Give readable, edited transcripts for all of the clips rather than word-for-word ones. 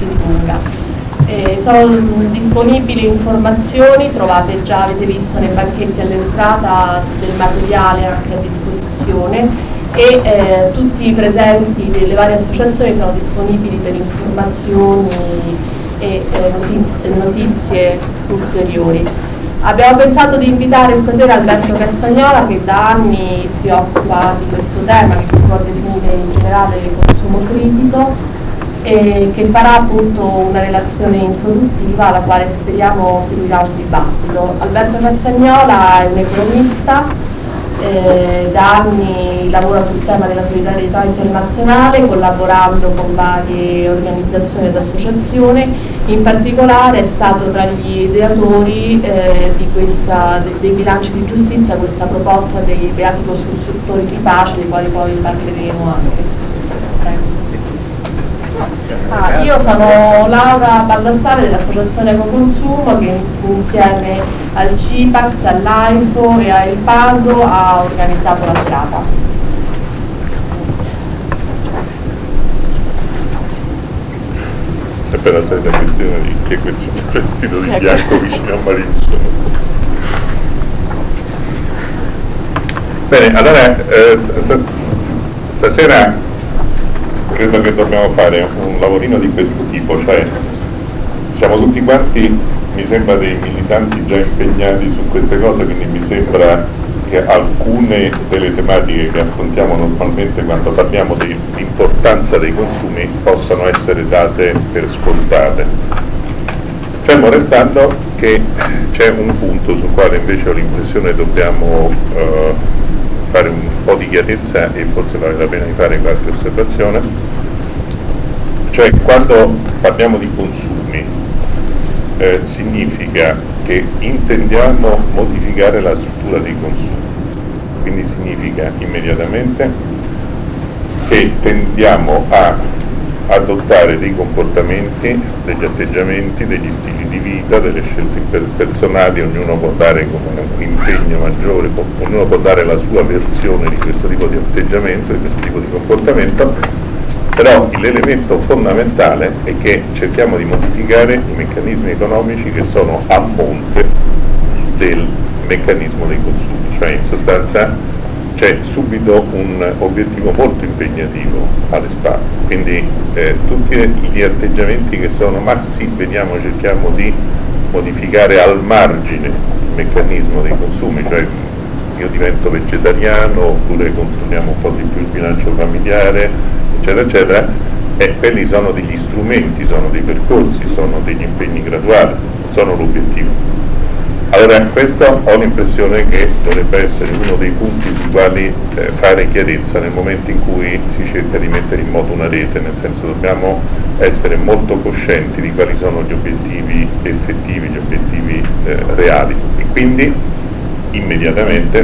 lunga. Sono disponibili informazioni, trovate già, avete visto nei banchetti all'entrata del materiale anche a disposizione, e tutti i presenti delle varie associazioni sono disponibili per informazioni e notizie ulteriori. Abbiamo pensato di invitare stasera Alberto Castagnola, che da anni si occupa di questo tema, che si può definire in generale il consumo critico, e che farà appunto una relazione introduttiva alla quale speriamo seguirà un dibattito. Alberto Castagnola è un economista, da anni lavora sul tema della solidarietà internazionale, collaborando con varie organizzazioni ed associazioni. In particolare è stato tra gli ideatori dei bilanci di giustizia, questa proposta dei beati costruttori di pace, dei quali poi parleremo anche. Io sono Laura Baldassare dell'Associazione Ecoconsumo, che insieme al CIPAX, all'AIFO e al PASO ha organizzato la serata. Sempre la solita questione di chi è quel vestito di bianco vicino a Marinson. Bene, allora stasera credo che dobbiamo fare un lavorino di questo tipo, cioè siamo tutti quanti, mi sembra, dei militanti già impegnati su queste cose, quindi mi sembra che alcune delle tematiche che affrontiamo normalmente quando parliamo dell'importanza dei consumi possano essere date per scontate. Fermo restando che c'è un punto sul quale invece ho l'impressione dobbiamo fare un po' di chiarezza e forse vale la pena di fare qualche osservazione, cioè quando parliamo di consumi significa che intendiamo modificare la struttura dei consumi, quindi significa immediatamente che tendiamo a adottare dei comportamenti, degli atteggiamenti, degli stili di vita, delle scelte personali. Ognuno può dare come un impegno maggiore, ognuno può dare la sua versione di questo tipo di atteggiamento, di questo tipo di comportamento, però l'elemento fondamentale è che cerchiamo di modificare i meccanismi economici che sono a monte del meccanismo dei consumi, cioè in sostanza c'è subito un obiettivo molto impegnativo alle spalle, quindi tutti gli atteggiamenti che sono ma sì, vediamo, cerchiamo di modificare al margine il meccanismo dei consumi, cioè io divento vegetariano oppure controlliamo un po' di più il bilancio familiare, eccetera eccetera, e quelli sono degli strumenti, sono dei percorsi, sono degli impegni graduali, sono l'obiettivo. Allora, questo ho l'impressione che dovrebbe essere uno dei punti sui quali fare chiarezza nel momento in cui si cerca di mettere in moto una rete, nel senso dobbiamo essere molto coscienti di quali sono gli obiettivi effettivi, gli obiettivi reali, e quindi immediatamente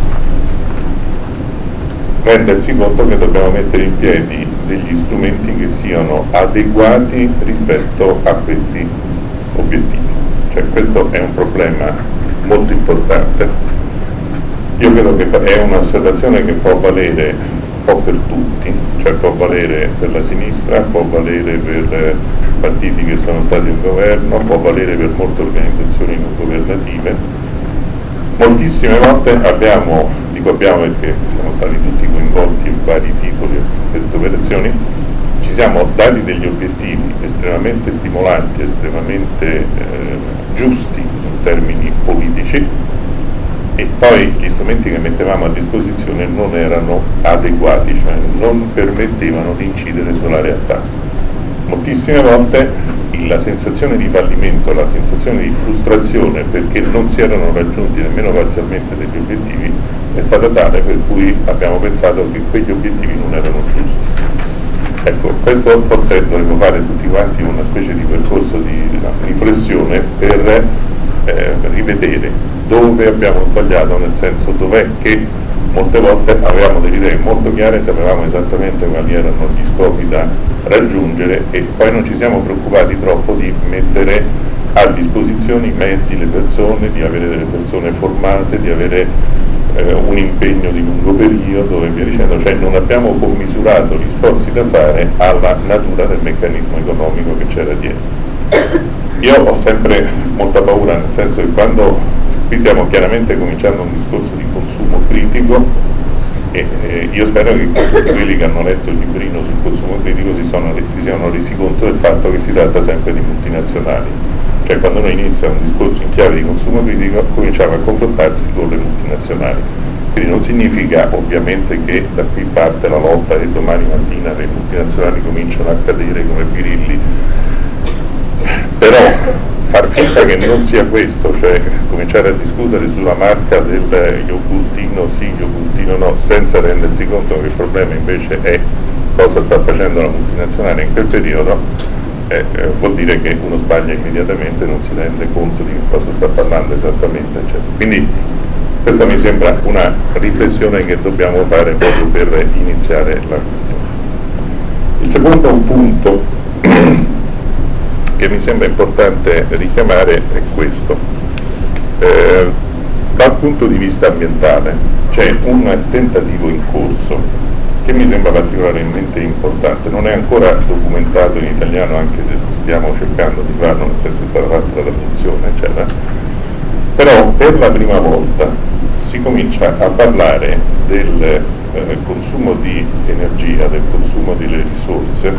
rendersi conto che dobbiamo mettere in piedi degli strumenti che siano adeguati rispetto a questi obiettivi. Cioè, questo è un problema molto importante. Io credo che è un'osservazione che può valere un po' per tutti, cioè può valere per la sinistra, può valere per partiti che sono stati in governo, può valere per molte organizzazioni non governative. Moltissime volte dico abbiamo perché siamo stati tutti coinvolti in vari titoli di queste operazioni, ci siamo dati degli obiettivi estremamente stimolanti, estremamente giusti in termini politici, e poi gli strumenti che mettevamo a disposizione non erano adeguati, cioè non permettevano di incidere sulla realtà. Moltissime volte la sensazione di fallimento, la sensazione di frustrazione perché non si erano raggiunti nemmeno parzialmente degli obiettivi è stata tale per cui abbiamo pensato che quegli obiettivi non erano giusti. Ecco, questo forse dovremmo fare tutti quanti una specie di percorso di riflessione per rivedere dove abbiamo sbagliato, nel senso dov'è che molte volte avevamo delle idee molto chiare, sapevamo esattamente quali erano gli scopi da raggiungere e poi non ci siamo preoccupati troppo di mettere a disposizione i mezzi, le persone, di avere delle persone formate, di avere un impegno di lungo periodo e via dicendo, cioè non abbiamo commisurato gli sforzi da fare alla natura del meccanismo economico che c'era dietro. Io ho sempre molta paura, nel senso che quando qui stiamo chiaramente cominciando un discorso di consumo critico e io spero che tutti quelli che hanno letto il librino sul consumo critico si siano resi conto del fatto che si tratta sempre di multinazionali. Cioè quando noi inizia un discorso in chiave di consumo critico cominciamo a confrontarsi con le multinazionali. Quindi non significa ovviamente che da qui parte la lotta e domani mattina le multinazionali cominciano a cadere come birilli, però far finta che non sia questo, cioè cominciare a discutere sulla marca del yogurtino sì, yogurtino no, senza rendersi conto che il problema invece è cosa sta facendo la multinazionale in quel periodo, vuol dire che uno sbaglia immediatamente, non si rende conto di cosa sta parlando esattamente, eccetera. Quindi questa mi sembra una riflessione che dobbiamo fare proprio per iniziare la questione. Il secondo punto che mi sembra importante richiamare è questo. Dal punto di vista ambientale c'è un tentativo in corso che mi sembra particolarmente importante, non è ancora documentato in italiano anche se stiamo cercando di farlo, nel senso che è stata fatta la traduzione eccetera, però per la prima volta si comincia a parlare del consumo di energia, del consumo delle risorse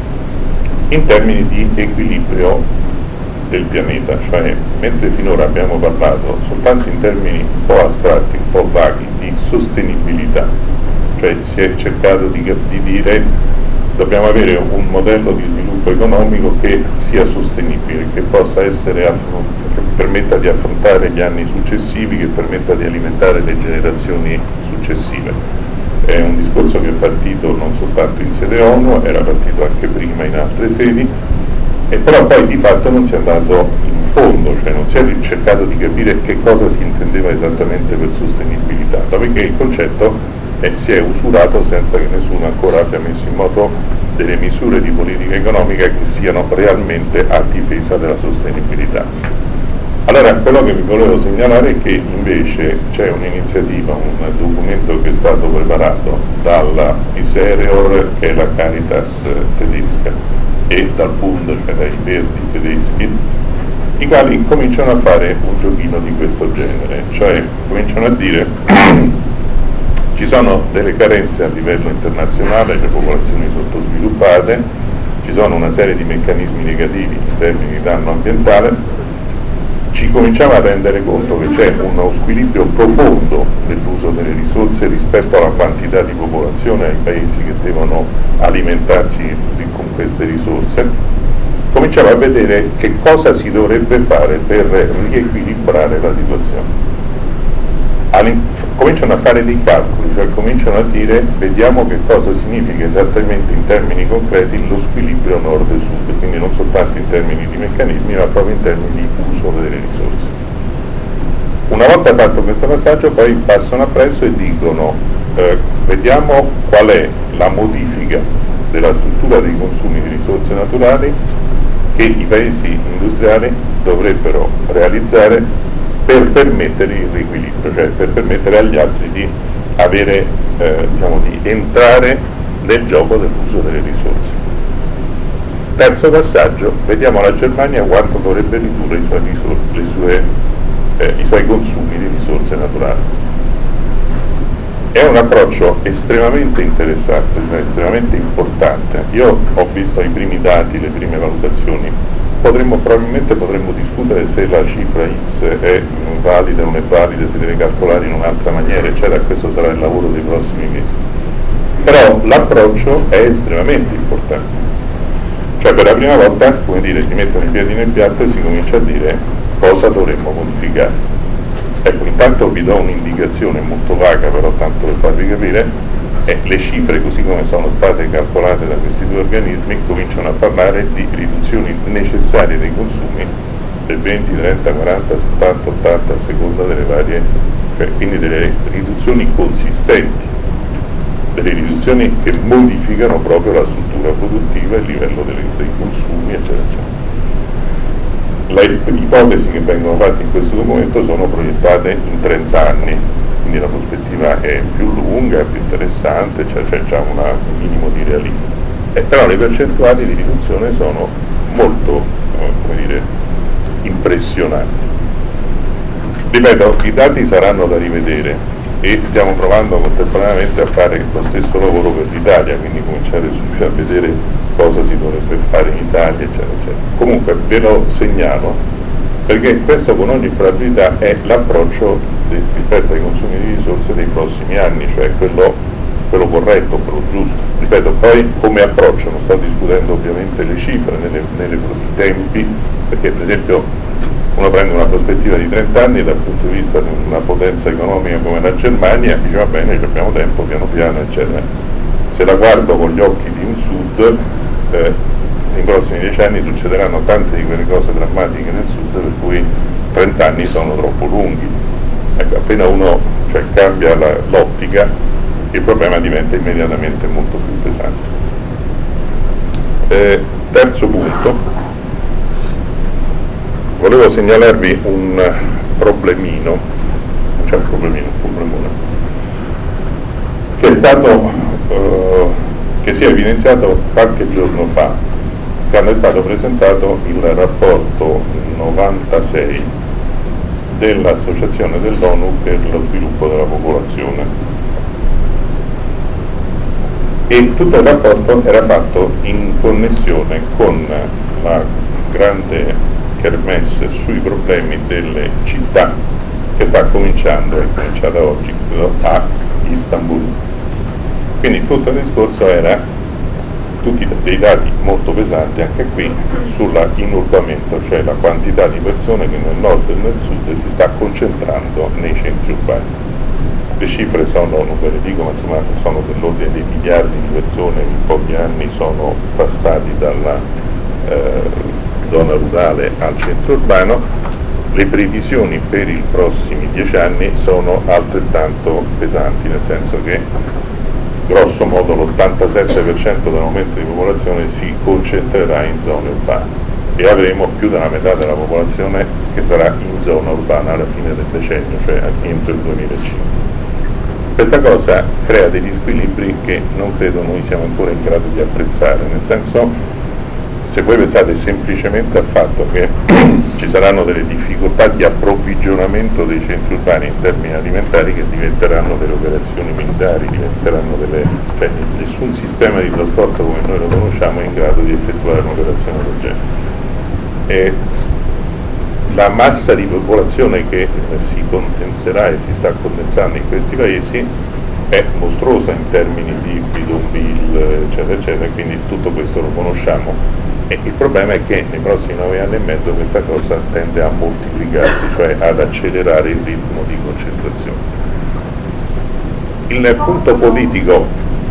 in termini di equilibrio del pianeta, cioè mentre finora abbiamo parlato soltanto in termini un po' astratti, un po' vaghi di sostenibilità, cioè si è cercato di dire dobbiamo avere un modello di sviluppo economico che sia sostenibile, che possa essere che permetta di affrontare gli anni successivi, che permetta di alimentare le generazioni successive. È un discorso che è partito non soltanto in sede ONU, era partito anche prima in altre sedi, e però poi di fatto non si è andato in fondo, cioè non si è cercato di capire che cosa si intendeva esattamente per sostenibilità, dopodiché il concetto si è usurato senza che nessuno ancora abbia messo in moto delle misure di politica economica che siano realmente a difesa della sostenibilità. Allora, quello che vi volevo segnalare è che invece c'è un'iniziativa, un documento che è stato preparato dalla Isereor, che è la Caritas tedesca, e dal Bund, cioè dai Verdi tedeschi, i quali cominciano a fare un giochino di questo genere, cioè cominciano a dire ci sono delle carenze a livello internazionale, le popolazioni sottosviluppate, ci sono una serie di meccanismi negativi in termini di danno ambientale, ci cominciamo a rendere conto che c'è uno squilibrio profondo dell'uso delle risorse rispetto alla quantità di popolazione, ai paesi che devono alimentarsi con queste risorse, cominciamo a vedere che cosa si dovrebbe fare per riequilibrare la situazione. Cominciano a fare dei calcoli, cioè cominciano a dire vediamo che cosa significa esattamente in termini concreti lo squilibrio nord e sud, quindi non soltanto in termini di meccanismi ma proprio in termini di uso delle risorse. Una volta fatto questo passaggio poi passano appresso e dicono vediamo qual è la modifica della struttura dei consumi di risorse naturali che i paesi industriali dovrebbero realizzare per permettere il riequilibrio, cioè per permettere agli altri di avere, di entrare nel gioco dell'uso delle risorse. Terzo passaggio, vediamo la Germania quanto dovrebbe ridurre i suoi consumi di risorse naturali. È un approccio estremamente interessante, cioè estremamente importante. Io ho visto i primi dati, le prime valutazioni. Probabilmente potremmo discutere se la cifra X è valida o non è valida, si deve calcolare in un'altra maniera, eccetera, questo sarà il lavoro dei prossimi mesi. Però l'approccio è estremamente importante. Cioè per la prima volta, come dire, si mettono i piedi nel piatto e si comincia a dire cosa dovremmo modificare. Ecco, intanto vi do un'indicazione molto vaga, però tanto per farvi capire. Le cifre, così come sono state calcolate da questi due organismi, cominciano a parlare di riduzioni necessarie dei consumi del 20, 30, 40, 70, 80 a seconda delle varie, cioè quindi delle riduzioni consistenti, delle riduzioni che modificano proprio la struttura produttiva, il livello dei consumi, eccetera, eccetera. Le ipotesi che vengono fatte in questo documento sono proiettate in 30 anni, quindi la prospettiva è più lunga, è più interessante, c'è già un minimo di realismo. Però le percentuali di riduzione sono molto, come dire, impressionanti. Ripeto, i dati saranno da rivedere e stiamo provando contemporaneamente a fare lo stesso lavoro per l'Italia, quindi cominciare subito a vedere cosa si dovrebbe fare in Italia, eccetera, eccetera. Comunque ve lo segnalo, perché questo con ogni probabilità è l'approccio rispetto ai consumi di risorse dei prossimi anni, cioè quello corretto, quello giusto. Ripeto, poi come approccio, non sto discutendo ovviamente le cifre, nei tempi, perché per esempio uno prende una prospettiva di 30 anni dal punto di vista di una potenza economica come la Germania, dice va bene, abbiamo tempo, piano piano, eccetera. Se la guardo con gli occhi di un Sud, nei prossimi 10 anni succederanno tante di quelle cose drammatiche nel Sud per cui 30 anni sono troppo lunghi. Ecco, appena uno cambia l'ottica, il problema diventa immediatamente molto più pesante. Terzo punto, volevo segnalarvi un problemino, un problemone, che è stato, che si è evidenziato qualche giorno fa, quando è stato presentato il rapporto 96 dell'Associazione dell'ONU per lo sviluppo della popolazione. E tutto il rapporto era fatto in connessione con la grande kermesse sui problemi delle città che sta cominciando, è cominciata oggi a Istanbul. Quindi tutto il discorso era tutti dei dati molto pesanti anche qui sulla inurbamento, cioè la quantità di persone che nel nord e nel sud si sta concentrando nei centri urbani. Le cifre sono, non ve le dico, ma insomma sono dell'ordine dei miliardi di persone che in pochi anni sono passati dalla zona rurale al centro urbano. Le previsioni per i prossimi 10 anni sono altrettanto pesanti, nel senso che grosso modo l'87% dell'aumento di popolazione si concentrerà in zone urbane e avremo più della metà della popolazione che sarà in zona urbana alla fine del decennio, cioè entro il 2005. Questa cosa crea degli squilibri che non credo noi siamo ancora in grado di apprezzare, nel senso, se voi pensate semplicemente al fatto che ci saranno delle difficoltà di approvvigionamento dei centri urbani in termini alimentari che diventeranno delle operazioni militari, cioè nessun sistema di trasporto come noi lo conosciamo è in grado di effettuare un'operazione del genere. E la massa di popolazione che si condenserà e si sta condensando in questi paesi è mostruosa in termini di bidonville, eccetera, eccetera, quindi tutto questo lo conosciamo. E il problema è che nei prossimi 9 anni e mezzo questa cosa tende a moltiplicarsi, cioè ad accelerare il ritmo di concentrazione. Il punto politico,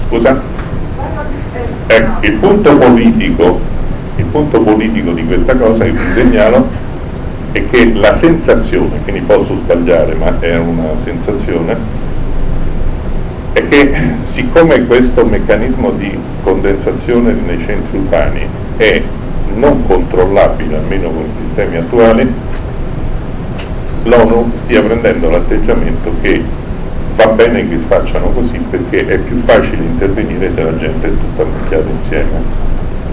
il punto politico di questa cosa che vi segnalo è che la sensazione, quindi posso sbagliare ma è una sensazione, è che siccome questo meccanismo di condensazione nei centri urbani è non controllabile, almeno con i sistemi attuali, l'ONU stia prendendo l'atteggiamento che va bene che facciano così perché è più facile intervenire se la gente è tutta ammucchiata insieme.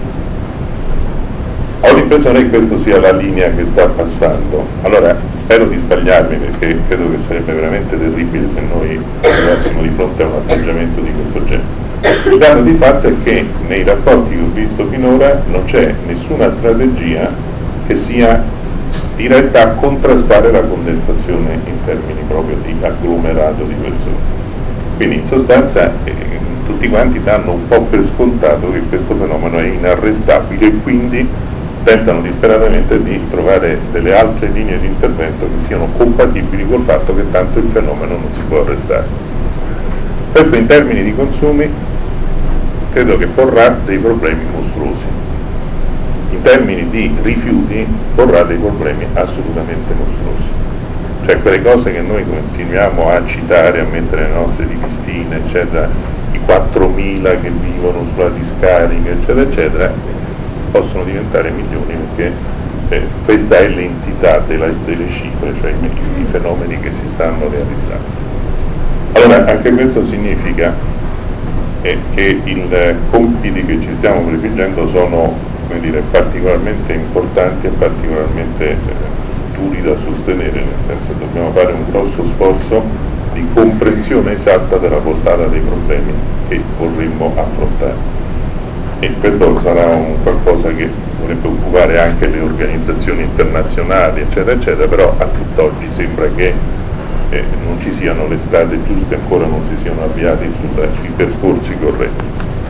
Ho l'impressione che questa sia la linea che sta passando. Allora, spero di sbagliarmi perché credo che sarebbe veramente terribile se noi arrivassimo di fronte a un atteggiamento di questo genere. Il dato di fatto è che nei rapporti che ho visto finora non c'è nessuna strategia che sia diretta a contrastare la condensazione in termini proprio di agglomerato di persone. Quindi in sostanza tutti quanti danno un po' per scontato che questo fenomeno è inarrestabile e quindi tentano disperatamente di trovare delle altre linee di intervento che siano compatibili col fatto che tanto il fenomeno non si può arrestare. Questo in termini di consumi credo che porrà dei problemi mostruosi. In termini di rifiuti porrà dei problemi assolutamente mostruosi. Cioè quelle cose che noi continuiamo a citare, a mettere nelle nostre rivistine, eccetera, i 4.000 che vivono sulla discarica, eccetera, eccetera, possono diventare milioni perché questa è l'entità delle cifre, cioè i fenomeni che si stanno realizzando. Allora, anche questo significa che i compiti che ci stiamo prefiggendo sono, come dire, particolarmente importanti e particolarmente duri da sostenere, nel senso che dobbiamo fare un grosso sforzo di comprensione esatta della portata dei problemi che vorremmo affrontare. E questo sarà un qualcosa che dovrebbe occupare anche le organizzazioni internazionali, eccetera, eccetera, però a tutt'oggi sembra che non ci siano le strade giuste, ancora non si siano avviati sui percorsi corretti.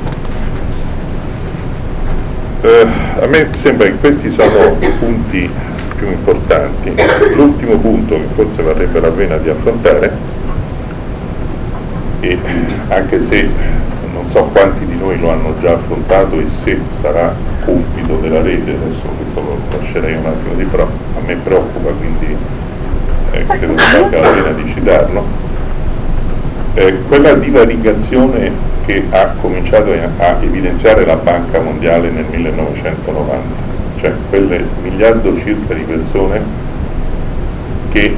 A me sembra che questi sono i punti più importanti. L'ultimo punto che forse varrebbe la pena di affrontare, e anche se non so quanti di noi lo hanno già affrontato e se sarà compito della rete, adesso questo lo lascerei un attimo di però, a me preoccupa, quindi credo che valga la pena di citarlo, quella divaricazione che ha cominciato a evidenziare la Banca Mondiale nel 1990, cioè quelle miliardo circa di persone che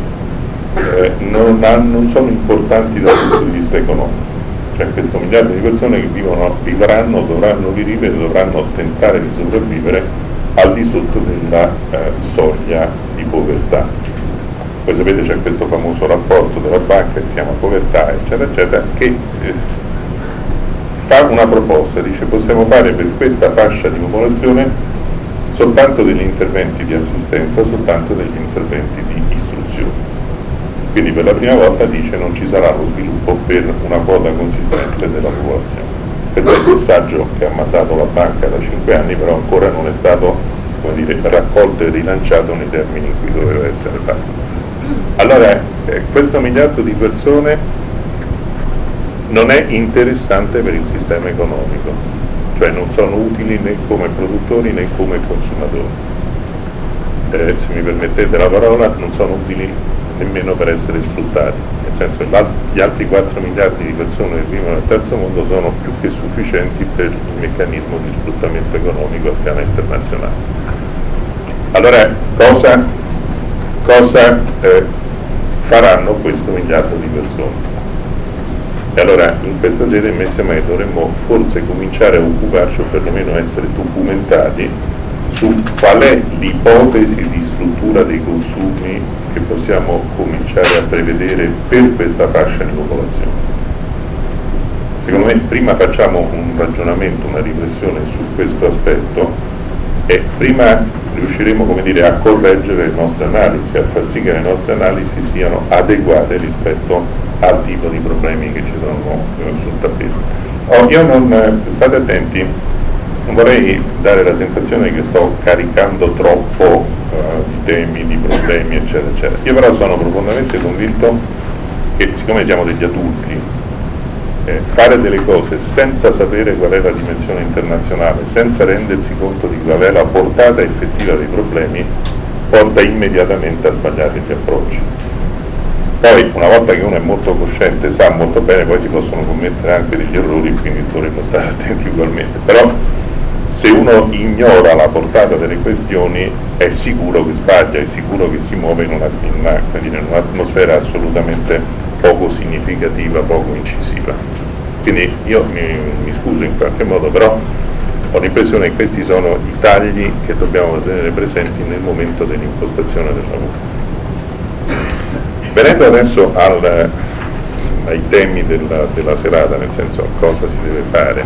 non sono importanti dal punto di vista economico, cioè questo miliardo di persone che vivranno, dovranno vivere, dovranno tentare di sopravvivere al di sotto della soglia di povertà. Voi sapete c'è questo famoso rapporto della banca che si chiama povertà, eccetera, eccetera, che fa una proposta, dice possiamo fare per questa fascia di popolazione soltanto degli interventi di assistenza, soltanto degli interventi di istruzione. Quindi per la prima volta dice non ci sarà lo sviluppo per una quota consistente della popolazione. Questo è il messaggio che ha mandato la banca da 5 anni, però ancora non è stato, come dire, raccolto e rilanciato nei termini in cui doveva essere fatto. Allora, questo miliardo di persone non è interessante per il sistema economico, cioè non sono utili né come produttori né come consumatori. Se mi permettete la parola, non sono utili nemmeno per essere sfruttati, nel senso che gli altri 4 miliardi di persone che vivono nel terzo mondo sono più che sufficienti per il meccanismo di sfruttamento economico a scala internazionale. Allora, cosa faranno questo miliardo di persone? E allora in questa sede mi sembra che dovremmo forse cominciare a occuparci o perlomeno essere documentati su qual è l'ipotesi di struttura dei consumi che possiamo cominciare a prevedere per questa fascia di popolazione. Secondo me prima facciamo un ragionamento, una riflessione su questo aspetto e prima riusciremo, come dire, a correggere le nostre analisi, a far sì che le nostre analisi siano adeguate rispetto al tipo di problemi che ci sono sul tappeto. Io non, state attenti, non vorrei dare la sensazione che sto caricando troppo di temi, di problemi, eccetera, eccetera. Io però sono profondamente convinto che siccome siamo degli adulti, fare delle cose senza sapere qual è la dimensione internazionale, senza rendersi conto di qual è la portata effettiva dei problemi, porta immediatamente a sbagliare gli approcci. Poi, una volta che uno è molto cosciente, sa molto bene, poi si possono commettere anche degli errori, quindi dovremmo stare attenti ugualmente. Però, se uno ignora la portata delle questioni, è sicuro che sbaglia, è sicuro che si muove in un'atmosfera assolutamente poco significativa, poco incisiva. Quindi io mi scuso in qualche modo, però ho l'impressione che questi sono i tagli che dobbiamo tenere presenti nel momento dell'impostazione del lavoro. Venendo adesso ai temi della serata, nel senso a cosa si deve fare,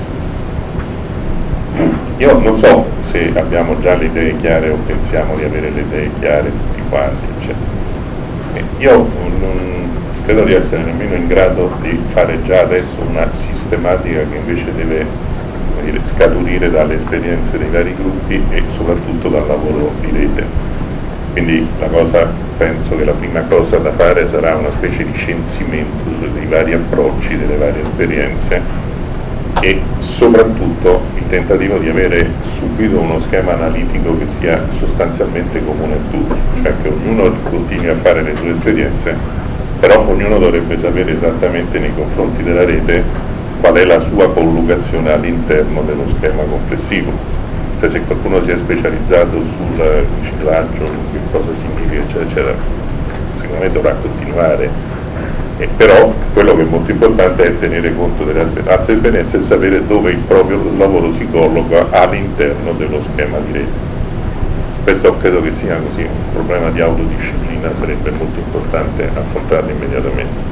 io non so se abbiamo già le idee chiare o pensiamo di avere le idee chiare tutti quanti, eccetera. Io non credo di essere nemmeno in grado di fare già adesso una sistematica che invece deve, come dire, scaturire dalle esperienze dei vari gruppi e soprattutto dal lavoro di rete. Quindi penso che la prima cosa da fare sarà una specie di censimento dei vari approcci, delle varie esperienze e soprattutto il tentativo di avere subito uno schema analitico che sia sostanzialmente comune a tutti, cioè che ognuno continui a fare le sue esperienze, però ognuno dovrebbe sapere esattamente nei confronti della rete qual è la sua collocazione all'interno dello schema complessivo. Cioè se qualcuno si è specializzato sul riciclaggio, che cosa significa, eccetera, eccetera, secondo me dovrà continuare Però quello che è molto importante è tenere conto delle altre esperienze e sapere dove il proprio lavoro si colloca all'interno dello schema di rete. Questo credo che sia così, un problema di autodisciplina sarebbe molto importante affrontarlo immediatamente.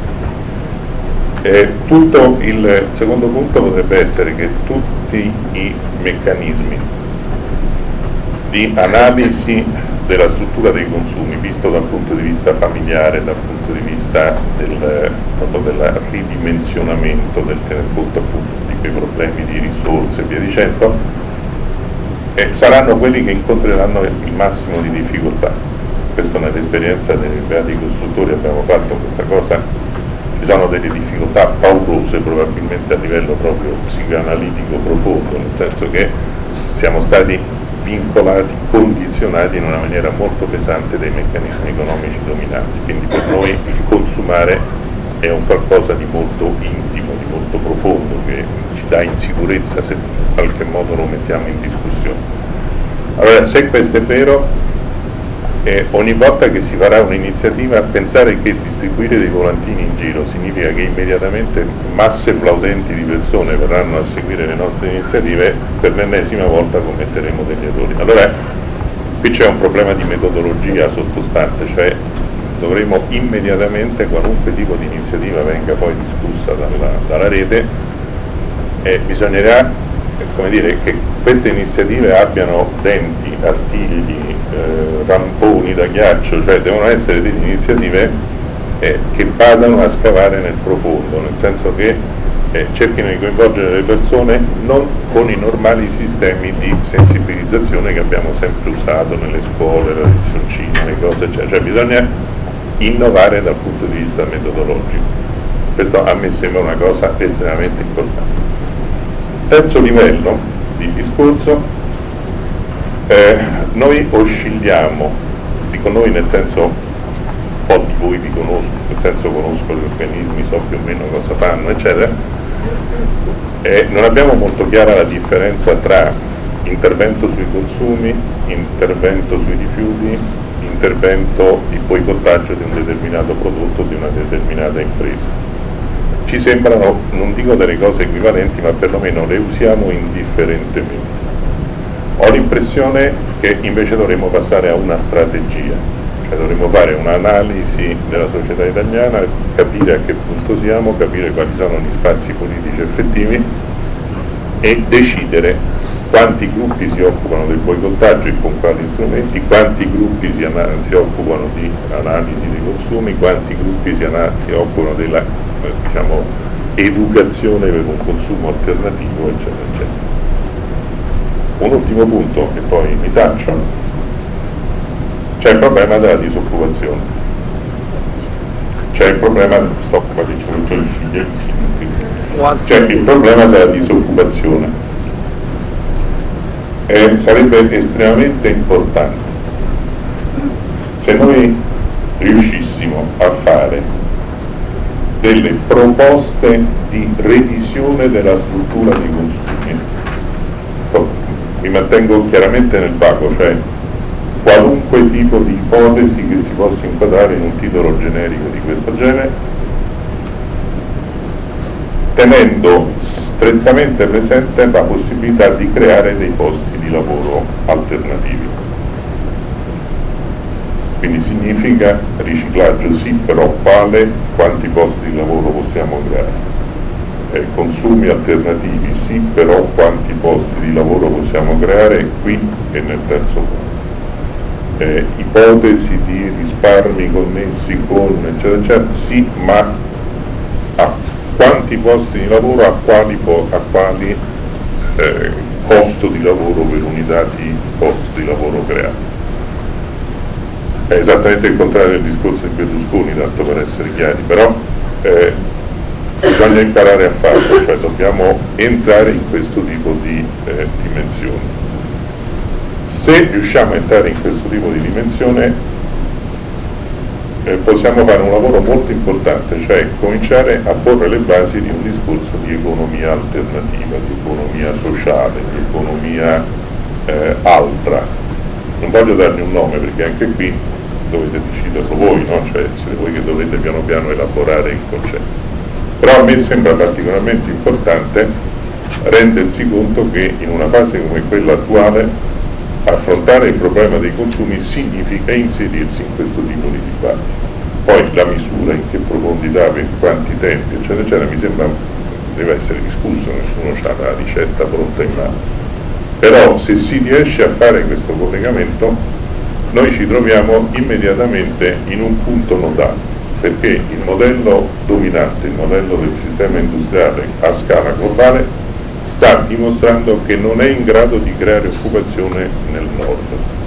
Tutto il secondo punto potrebbe essere che tutti i meccanismi di analisi della struttura dei consumi, visto dal punto di vista familiare, dal punto di vista del ridimensionamento, del tener conto appunto di quei problemi di risorse e via dicendo, saranno quelli che incontreranno il massimo di difficoltà. Questo nell'esperienza dei beati costruttori abbiamo fatto questa cosa. Ci sono delle difficoltà paurose, probabilmente a livello proprio psicoanalitico profondo, nel senso che siamo stati vincolati, condizionati in una maniera molto pesante dai meccanismi economici dominanti, quindi per noi il consumare è un qualcosa di molto intimo, di molto profondo, che ci dà insicurezza se in qualche modo lo mettiamo in discussione. Allora, se questo è vero, ogni volta che si farà un'iniziativa, pensare che distribuire dei volantini in giro significa che immediatamente masse plaudenti di persone verranno a seguire le nostre iniziative, per l'ennesima volta commetteremo degli errori. Allora qui c'è un problema di metodologia sottostante, cioè dovremo immediatamente, qualunque tipo di iniziativa venga poi discussa dalla rete, bisognerà che queste iniziative abbiano denti, artigli, ramponi da ghiaccio, cioè devono essere delle iniziative che vadano a scavare nel profondo, nel senso che cerchino di coinvolgere le persone non con i normali sistemi di sensibilizzazione che abbiamo sempre usato nelle scuole, la lezioncina, le cose, cioè bisogna innovare dal punto di vista metodologico. Questo a me sembra una cosa estremamente importante. Terzo livello di discorso, noi oscilliamo, dico noi nel senso, un po' di voi vi conosco, nel senso conosco gli organismi, so più o meno cosa fanno, eccetera, non abbiamo molto chiara la differenza tra intervento sui consumi, intervento sui rifiuti, intervento di boicottaggio di un determinato prodotto, di una determinata impresa. Ci sembrano, non dico delle cose equivalenti, ma perlomeno le usiamo indifferentemente. Ho l'impressione che invece dovremmo passare a una strategia, cioè dovremmo fare un'analisi della società italiana, capire a che punto siamo, capire quali sono gli spazi politici effettivi e decidere quanti gruppi si occupano del boicottaggio e con quali strumenti, quanti gruppi si occupano di analisi dei consumi, quanti gruppi si occupano della educazione per un consumo alternativo, eccetera, eccetera. Un ultimo punto che poi mi taccio, c'è il problema della disoccupazione, c'è il problema, c'è il problema della disoccupazione. Sarebbe estremamente importante se noi riuscissimo a fare delle proposte di revisione della struttura dei consumi. Mi mantengo chiaramente nel vago, cioè qualunque tipo di ipotesi che si possa inquadrare in un titolo generico di questo genere, tenendo strettamente presente la possibilità di creare dei posti di lavoro alternativi. Quindi significa riciclaggio sì, però quanti posti di lavoro possiamo creare? Consumi alternativi sì, però quanti posti di lavoro possiamo creare qui e nel terzo punto? Ipotesi di risparmi connessi con eccetera eccetera, sì, ma a quanti posti di lavoro, a quali costo di lavoro per unità di posto di lavoro creato? È esattamente il contrario del discorso di Berlusconi, tanto per essere chiari, però bisogna imparare a farlo, cioè dobbiamo entrare in questo tipo di dimensioni. Se riusciamo a entrare in questo tipo di dimensione possiamo fare un lavoro molto importante, cioè cominciare a porre le basi di un discorso di economia alternativa, di economia sociale, di economia altra. Non voglio dargli un nome perché anche qui dovete deciderlo voi, no? Cioè siete voi che dovete piano piano elaborare il concetto. Però a me sembra particolarmente importante rendersi conto che in una fase come quella attuale affrontare il problema dei consumi significa inserirsi in questo tipo di dibattito. Poi la misura, in che profondità, per quanti tempi, eccetera, eccetera, mi sembra deve essere discusso, nessuno ha la ricetta pronta in mano. Però se si riesce a fare questo collegamento, noi ci troviamo immediatamente in un punto nodale, perché il modello dominante, il modello del sistema industriale a scala globale, sta dimostrando che non è in grado di creare occupazione nel nord.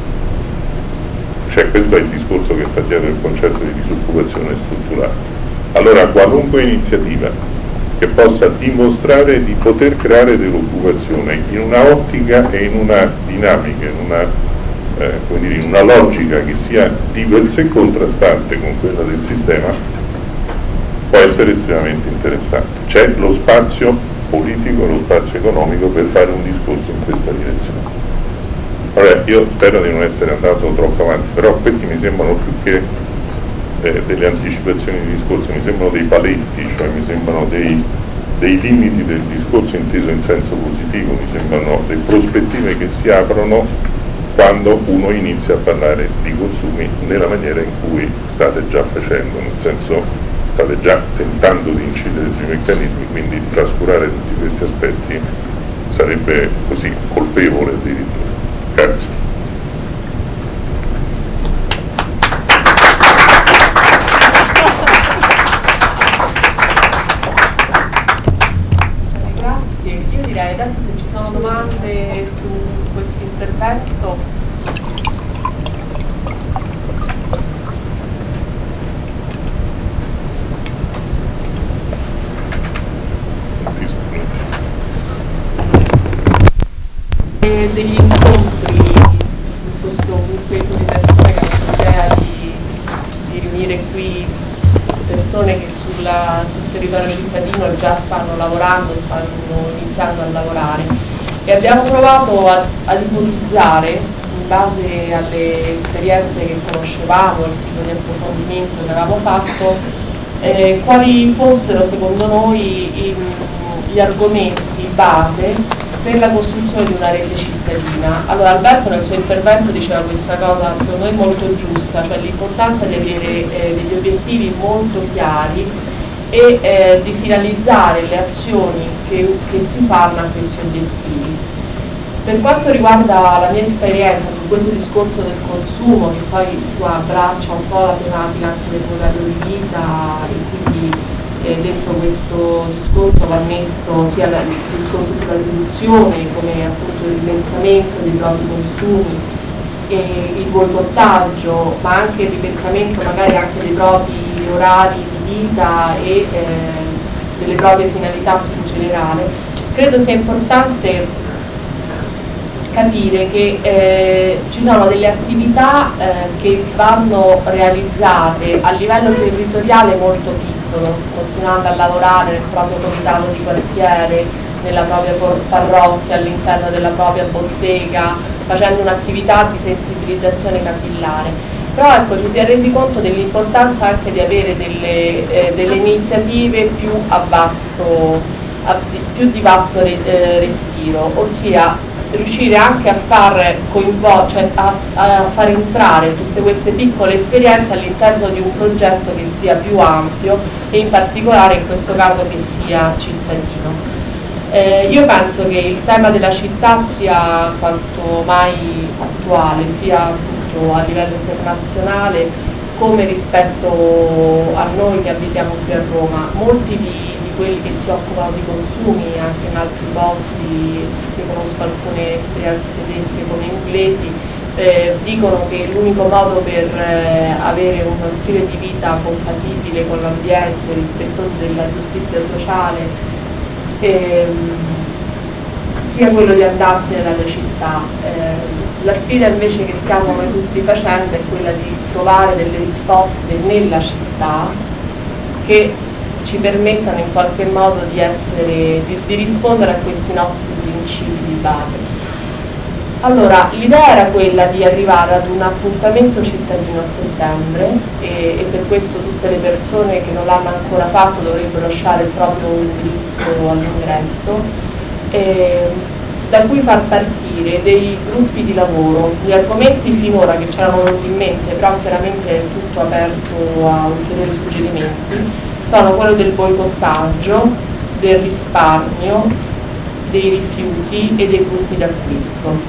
Cioè questo è il discorso che sta dietro il concetto di disoccupazione strutturale. Allora qualunque iniziativa che possa dimostrare di poter creare dell'occupazione in una ottica e in una dinamica, in una logica che sia di per sé contrastante con quella del sistema, può essere estremamente interessante. C'è lo spazio politico, lo spazio economico per fare un discorso in questa direzione. Allora, io spero di non essere andato troppo avanti, però questi mi sembrano più che delle anticipazioni di discorso, mi sembrano dei paletti, cioè mi sembrano dei limiti del discorso inteso in senso positivo, mi sembrano le prospettive che si aprono quando uno inizia a parlare di consumi nella maniera in cui state già facendo, nel senso state già tentando di incidere sui meccanismi, quindi trascurare tutti questi aspetti sarebbe così colpevole addirittura. Grazie. Adesso se ci sono domande su questo intervento. Degli incontri in questo gruppetto di testa che ha l'idea di riunire qui persone che sul territorio cittadino già stanno lavorando, stanno iniziando a lavorare, e abbiamo provato ad ipotizzare, in base alle esperienze che conoscevamo, il tipo di approfondimento che avevamo fatto, quali fossero secondo noi gli argomenti base per la costruzione di una rete cittadina. Allora Alberto nel suo intervento diceva questa cosa secondo me molto giusta, cioè l'importanza di avere degli obiettivi molto chiari e di finalizzare le azioni che si fanno a questi obiettivi. Per quanto riguarda la mia esperienza su questo discorso del consumo, che poi abbraccia un po' la tematica anche del modello di vita, e quindi dentro questo discorso va messo sia il discorso sulla riduzione, come appunto il ripensamento dei propri consumi e il boicottaggio, ma anche il ripensamento magari anche dei propri orari di vita e delle proprie finalità più in generale. Credo sia importante capire che ci sono delle attività che vanno realizzate a livello territoriale molto piccolo, continuando a lavorare nel proprio comitato di quartiere, nella propria parrocchia, all'interno della propria bottega, facendo un'attività di sensibilizzazione capillare. Però ecco, ci si è resi conto dell'importanza anche di avere delle iniziative più di vasto respiro, ossia riuscire anche a far far entrare tutte queste piccole esperienze all'interno di un progetto che sia più ampio e in particolare in questo caso che sia cittadino. Io penso che il tema della città sia quanto mai attuale, sia appunto a livello internazionale come rispetto a noi che abitiamo qui a Roma. Molti di quelli che si occupano di consumi anche in altri posti, io conosco alcune esperienze tedesche come inglesi, dicono che l'unico modo per avere uno stile di vita compatibile con l'ambiente, rispettoso della giustizia sociale, sia quello di andarsene dalle città. La sfida invece che stiamo noi tutti facendo è quella di trovare delle risposte nella città che ci permettano in qualche modo di rispondere a questi nostri principi di base. Allora, l'idea era quella di arrivare ad un appuntamento cittadino a settembre e per questo tutte le persone che non l'hanno ancora fatto dovrebbero lasciare il proprio indirizzo all'ingresso, da cui far partire dei gruppi di lavoro. Gli argomenti finora che ci erano venuti in mente, però chiaramente è tutto aperto a ulteriori suggerimenti, sono quello del boicottaggio, del risparmio, dei rifiuti e dei gruppi d'acquisto.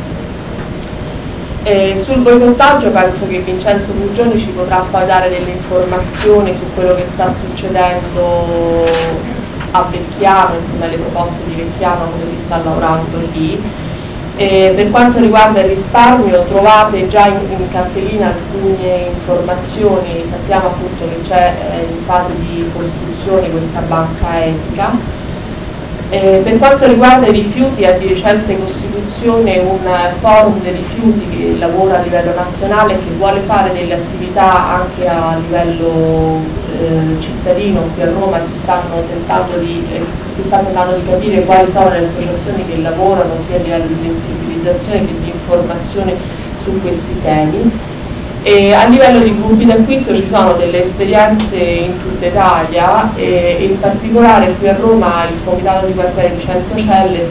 Sul boicottaggio penso che Vincenzo Brugioni ci potrà poi dare delle informazioni su quello che sta succedendo a Vecchiano, insomma le proposte di Vecchiano, come si sta lavorando lì. Per quanto riguarda il risparmio trovate già in cartellina alcune informazioni, sappiamo appunto che c'è in fase di costruzione questa banca etica. Per quanto riguarda i rifiuti, è di recente costituzione un forum dei rifiuti che lavora a livello nazionale e che vuole fare delle attività anche a livello cittadino. Qui a Roma si sta tentando di capire quali sono le associazioni che lavorano sia a livello di sensibilizzazione che di informazione su questi temi. E a livello di gruppi d'acquisto ci sono delle esperienze in tutta Italia e in particolare qui a Roma il Comitato di Quartiere di Centocelle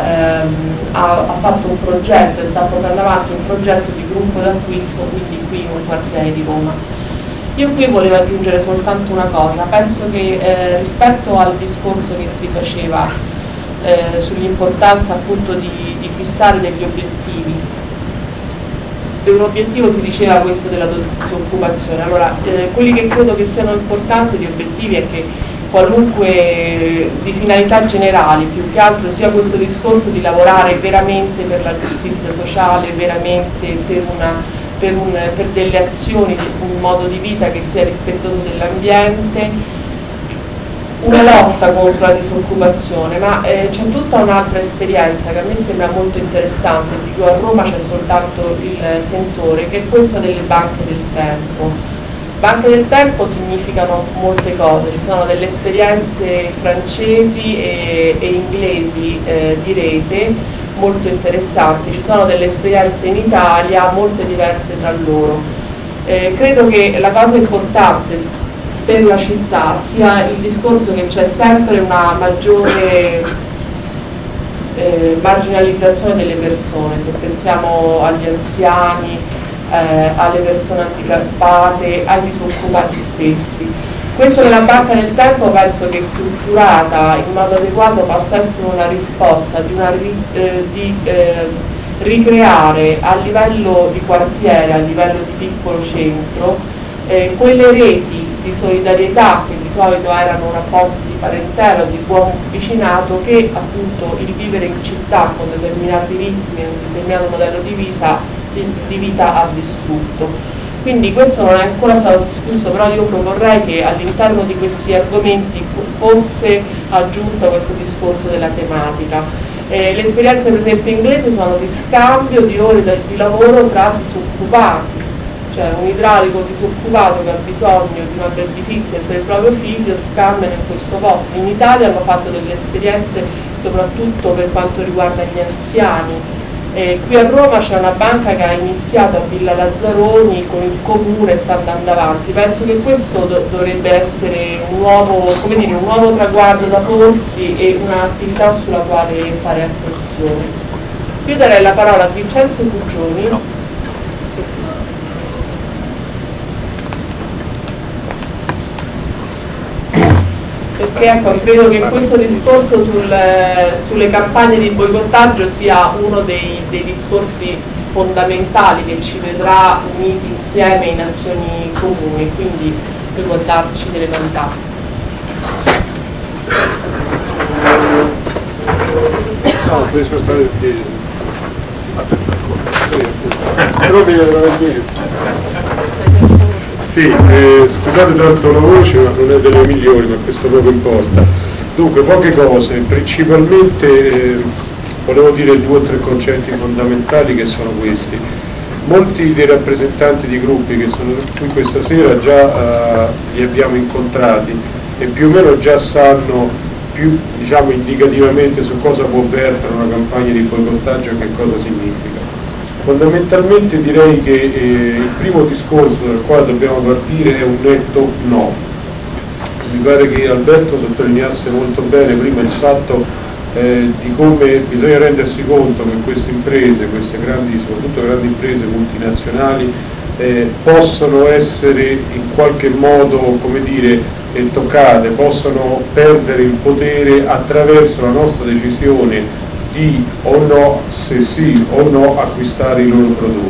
ha fatto un progetto e sta portando avanti un progetto di gruppo d'acquisto, quindi qui in un quartiere di Roma. Io qui volevo aggiungere soltanto una cosa, penso che rispetto al discorso che si faceva sull'importanza appunto di fissare degli obiettivi, un obiettivo si diceva questo della disoccupazione. Allora, quelli che credo che siano importanti di obiettivi è che qualunque di finalità generali, più che altro sia questo discorso di lavorare veramente per la giustizia sociale, veramente per delle azioni, un modo di vita che sia rispettoso dell'ambiente, una lotta contro la disoccupazione, ma c'è tutta un'altra esperienza che a me sembra molto interessante, di cui a Roma c'è soltanto il sentore, che è questa delle banche del tempo. Banche del tempo significano molte cose, ci sono delle esperienze francesi e inglesi di rete molto interessanti, ci sono delle esperienze in Italia molte diverse tra loro. Credo che la cosa importante per la città sia il discorso che c'è sempre una maggiore marginalizzazione delle persone, se pensiamo agli anziani, alle persone handicappate, ai disoccupati stessi. Questo della banca del tempo penso che strutturata in modo adeguato possa essere una risposta di ricreare a livello di quartiere, a livello di piccolo centro, quelle reti di solidarietà che di solito erano rapporti di parentela, di buon vicinato, che appunto il vivere in città con determinati ritmi, un determinato modello di vita ha distrutto. Quindi questo non è ancora stato discusso, però io proporrei che all'interno di questi argomenti fosse aggiunto questo discorso della tematica. Le esperienze per esempio inglesi sono di scambio di ore di lavoro tra disoccupati, cioè un idraulico disoccupato che ha bisogno di una babysitter per il proprio figlio scambiano in questo posto. In Italia hanno fatto delle esperienze soprattutto per quanto riguarda gli anziani. Qui a Roma c'è una banca che ha iniziato a Villa Lazzaroni con il comune e sta andando avanti. Penso che questo dovrebbe essere un nuovo traguardo da porsi e un'attività sulla quale fare attenzione. Io darei la parola a Vincenzo Brugioni. Perché ecco, credo che questo discorso sulle campagne di boicottaggio sia uno dei discorsi fondamentali che ci vedrà uniti insieme in azioni comuni, quindi devo darci delle novità. No, riesco a stare in piedi. Però mi viene da dire. Sì, scusate tanto la voce, ma non è delle migliori, ma questo poco importa. Dunque, poche cose, principalmente volevo dire 2 o 3 concetti fondamentali che sono questi. Molti dei rappresentanti di gruppi che sono qui questa sera già li abbiamo incontrati e più o meno già sanno più diciamo indicativamente su cosa può vertere una campagna di boicottaggio e che cosa significa. Fondamentalmente direi che il primo discorso dal quale dobbiamo partire è un netto no. Mi pare che Alberto sottolineasse molto bene prima il fatto di come bisogna rendersi conto che queste imprese, queste grandi, soprattutto grandi imprese multinazionali, possono essere in qualche modo, come dire, toccate, possono perdere il potere attraverso la nostra decisione di o no, se sì o no, acquistare i loro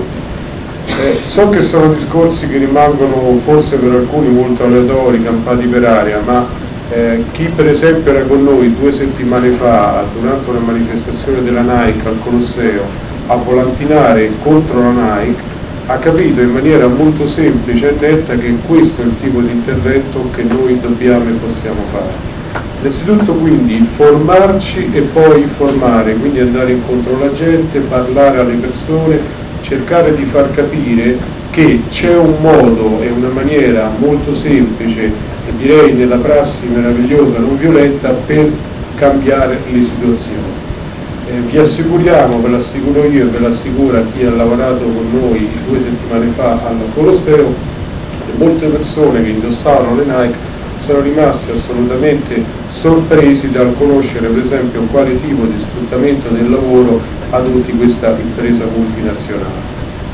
prodotti. So che sono discorsi che rimangono forse per alcuni molto aleatori, campati per aria, ma chi per esempio era con noi 2 settimane fa durante una manifestazione della Nike al Colosseo a volantinare contro la Nike ha capito in maniera molto semplice e netta che questo è il tipo di intervento che noi dobbiamo e possiamo fare. Innanzitutto quindi formarci e poi formare, quindi andare incontro alla gente, parlare alle persone, cercare di far capire che c'è un modo e una maniera molto semplice e direi nella prassi meravigliosa, non violenta, per cambiare le situazioni. Vi assicuriamo, ve l'assicuro io e ve l'assicura chi ha lavorato con noi 2 settimane fa al Colosseo, che molte persone che indossavano le Nike sono rimasti assolutamente sorpresi dal conoscere per esempio quale tipo di sfruttamento del lavoro adotti questa impresa multinazionale.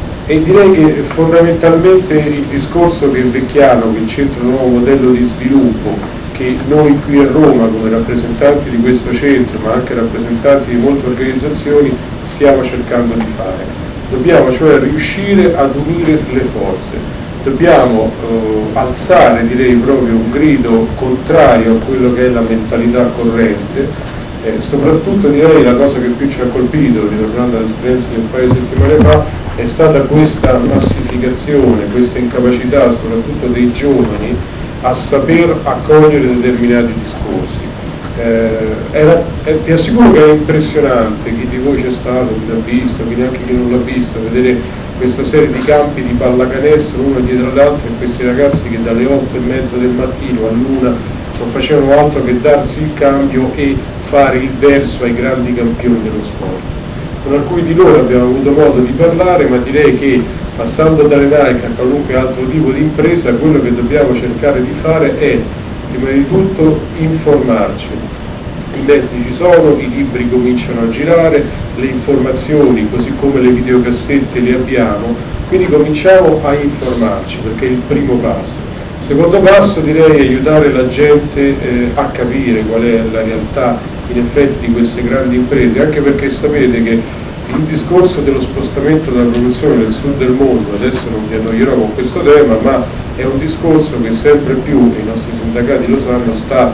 E direi che fondamentalmente il discorso che Vecchiano, che il Centro Nuovo Modello di Sviluppo, che noi qui a Roma come rappresentanti di questo centro ma anche rappresentanti di molte organizzazioni stiamo cercando di fare. Dobbiamo cioè riuscire ad unire le forze, dobbiamo alzare direi proprio un grido contrario a quello che è la mentalità corrente, soprattutto direi la cosa che più ci ha colpito, ritornando all'esperienza di un paio di settimane fa, è stata questa massificazione, questa incapacità soprattutto dei giovani a saper accogliere determinati discorsi. Vi assicuro che è impressionante, chi di voi c'è stato, chi l'ha visto, chi neanche chi non l'ha visto, vedere questa serie di campi di pallacanestro uno dietro l'altro e questi ragazzi che dalle 8:30 del mattino all'1 non facevano altro che darsi il cambio e fare il verso ai grandi campioni dello sport. Con alcuni di loro abbiamo avuto modo di parlare, ma direi che passando dalle Nike a qualunque altro tipo di impresa, quello che dobbiamo cercare di fare è, prima di tutto, informarci. I mezzi ci sono, i libri cominciano a girare, le informazioni, così come le videocassette le abbiamo, quindi cominciamo a informarci, perché è il primo passo. Secondo passo direi aiutare la gente a capire qual è la realtà in effetti di queste grandi imprese, anche perché sapete che il discorso dello spostamento della produzione nel sud del mondo, adesso non vi annoierò con questo tema, ma è un discorso che sempre più, e i nostri sindacati lo sanno, sta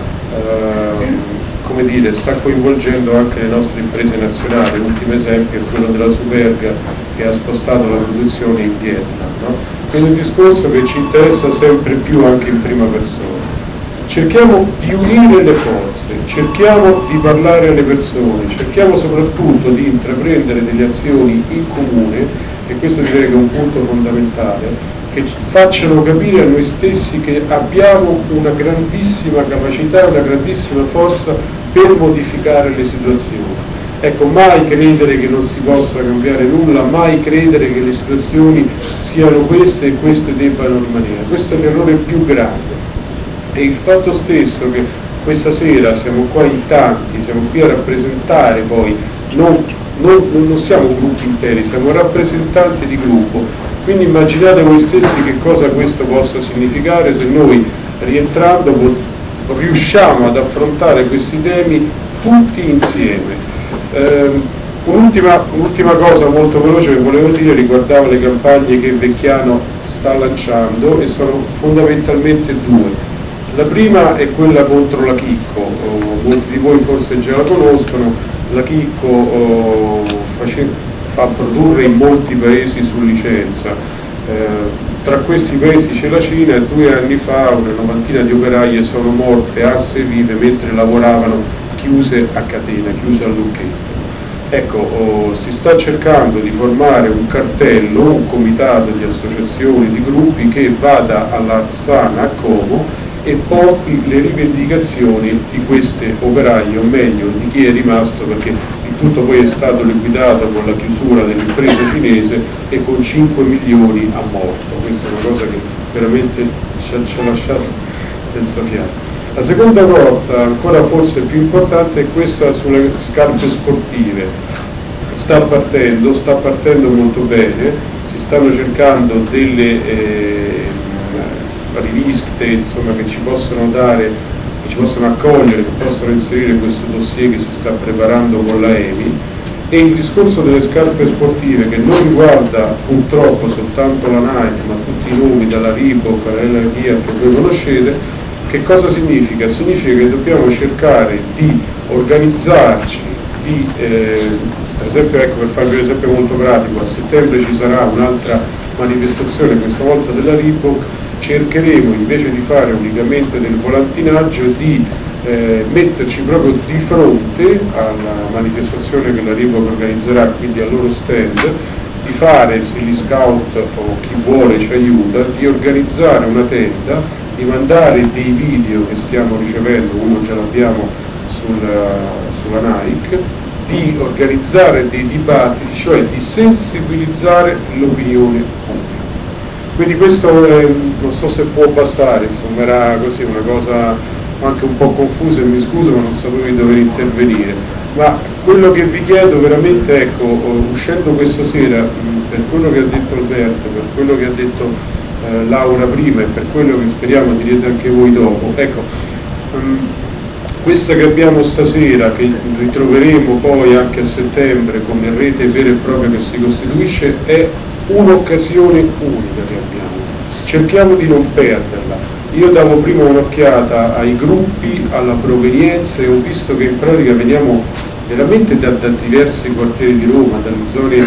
coinvolgendo anche le nostre imprese nazionali. L'ultimo esempio è quello della Superga che ha spostato la produzione in Vietnam, no? Quindi un discorso che ci interessa sempre più anche in prima persona. Cerchiamo di unire le forze, cerchiamo di parlare alle persone, cerchiamo soprattutto di intraprendere delle azioni in comune, e questo direi che è un punto fondamentale, che facciano capire a noi stessi che abbiamo una grandissima capacità, una grandissima forza per modificare le situazioni. Ecco, mai credere che non si possa cambiare nulla, mai credere che le situazioni siano queste e queste debbano rimanere. Questo è l'errore più grande. E il fatto stesso che questa sera siamo qua in tanti, siamo qui a rappresentare poi, non siamo gruppi interi, siamo rappresentanti di gruppo, quindi immaginate voi stessi che cosa questo possa significare se noi rientrando riusciamo ad affrontare questi temi tutti insieme. Un'ultima cosa molto veloce che volevo dire riguardava le campagne che Vecchiano sta lanciando, e sono fondamentalmente 2. La prima è quella contro la Chicco, molti di voi forse già la conoscono. La Chicco fa produrre in molti paesi su licenza, tra questi paesi c'è la Cina, e 2 anni fa una novantina di operaie sono morte arse vive mentre lavoravano chiuse a catena, chiuse a lucchetto. Ecco, si sta cercando di formare un cartello, un comitato di associazioni, di gruppi che vada alla Sana, a Como, e poi le rivendicazioni di queste operaie, o meglio di chi è rimasto, perché il tutto poi è stato liquidato con la chiusura dell'impresa cinese e con 5 milioni a morto. Questa è una cosa che veramente ci ha lasciato senza fiato. La seconda cosa, ancora forse più importante, è questa sulle scarpe sportive. Sta partendo molto bene, si stanno cercando delle riviste, insomma, che ci possono dare, che ci possono accogliere, che possono inserire questo dossier che si sta preparando con la EMI. E il discorso delle scarpe sportive, che non riguarda purtroppo soltanto la Nike, ma tutti i nomi, dalla Reebok alla Gear che voi conoscete, che cosa significa? Significa che dobbiamo cercare di organizzarci, per esempio, ecco, per farvi un esempio molto pratico, a settembre ci sarà un'altra manifestazione, questa volta della Reebok. Cercheremo, invece di fare unicamente del volantinaggio, di metterci proprio di fronte alla manifestazione che la Reebok organizzerà, quindi al loro stand, di fare, se gli scout o chi vuole ci aiuta, di organizzare una tenda, di mandare dei video che stiamo ricevendo, uno già l'abbiamo sulla Nike, di organizzare dei dibattiti, cioè di sensibilizzare l'opinione pubblica. Quindi questo non so se può bastare, insomma, era così una cosa anche un po' confusa, e mi scuso, ma non sapevo di dover intervenire. Ma quello che vi chiedo veramente, ecco, uscendo questa sera, per quello che ha detto Alberto, per quello che ha detto Laura prima e per quello che speriamo direte anche voi dopo, ecco, questa che abbiamo stasera, che ritroveremo poi anche a settembre come rete vera e propria che si costituisce, è un'occasione unica che abbiamo. Cerchiamo di non perderla. Io davo prima un'occhiata ai gruppi, alla provenienza, e ho visto che in pratica veniamo veramente da diversi quartieri di Roma, dalle zone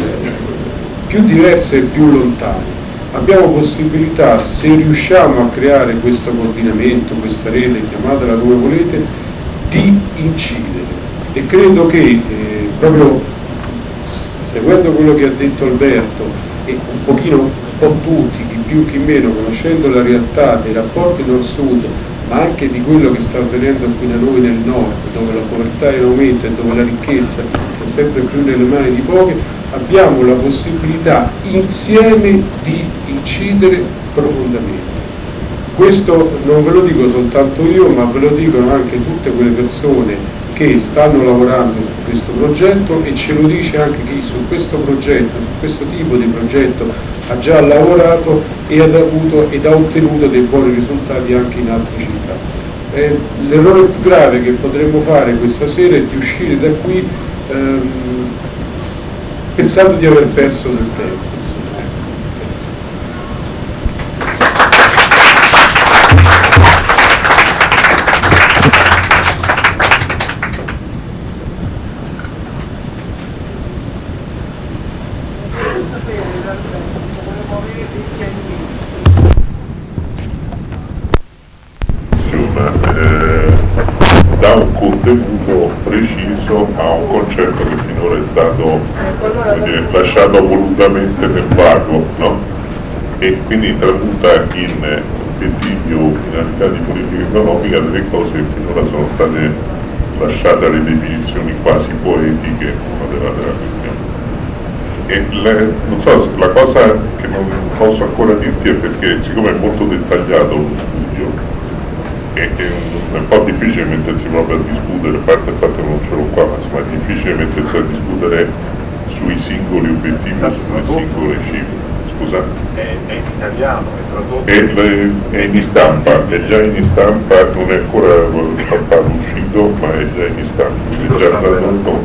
più diverse e più lontane. Abbiamo possibilità, se riusciamo a creare questo coordinamento, questa rete, chiamatela come volete, di incidere. E credo che proprio seguendo quello che ha detto Alberto e un po' tutti, chi più chi meno, conoscendo la realtà dei rapporti nord-sud, ma anche di quello che sta avvenendo qui da noi nel nord, dove la povertà è in aumento e dove la ricchezza è sempre più nelle mani di pochi, abbiamo la possibilità insieme di incidere profondamente. Questo non ve lo dico soltanto io, ma ve lo dicono anche tutte quelle persone che stanno lavorando su questo progetto, e ce lo dice anche chi su questo progetto, su questo tipo di progetto ha già lavorato e ha ottenuto dei buoni risultati anche in altre città. L'errore più grave che potremmo fare questa sera è di uscire da qui pensando di aver perso del tempo. dà un contenuto preciso a un concetto che finora è stato lasciato volutamente nel vago, no? E quindi tramuta in obiettivi o finalità di politica economica delle cose che finora sono state lasciate alle definizioni quasi poetiche della questione. E non so, la cosa che non posso ancora dirti è perché siccome è molto dettagliato lo studio è un po' difficile mettersi proprio a discutere, a parte il fatto che non ce l'ho qua, ma insomma è difficile mettersi a discutere sui singoli obiettivi o sulle singole cifre. Scusa? È in italiano, è tradotto? È in istampa, è già in istampa, non è ancora stampato uscito, ma è già in istampa, è già tradotto.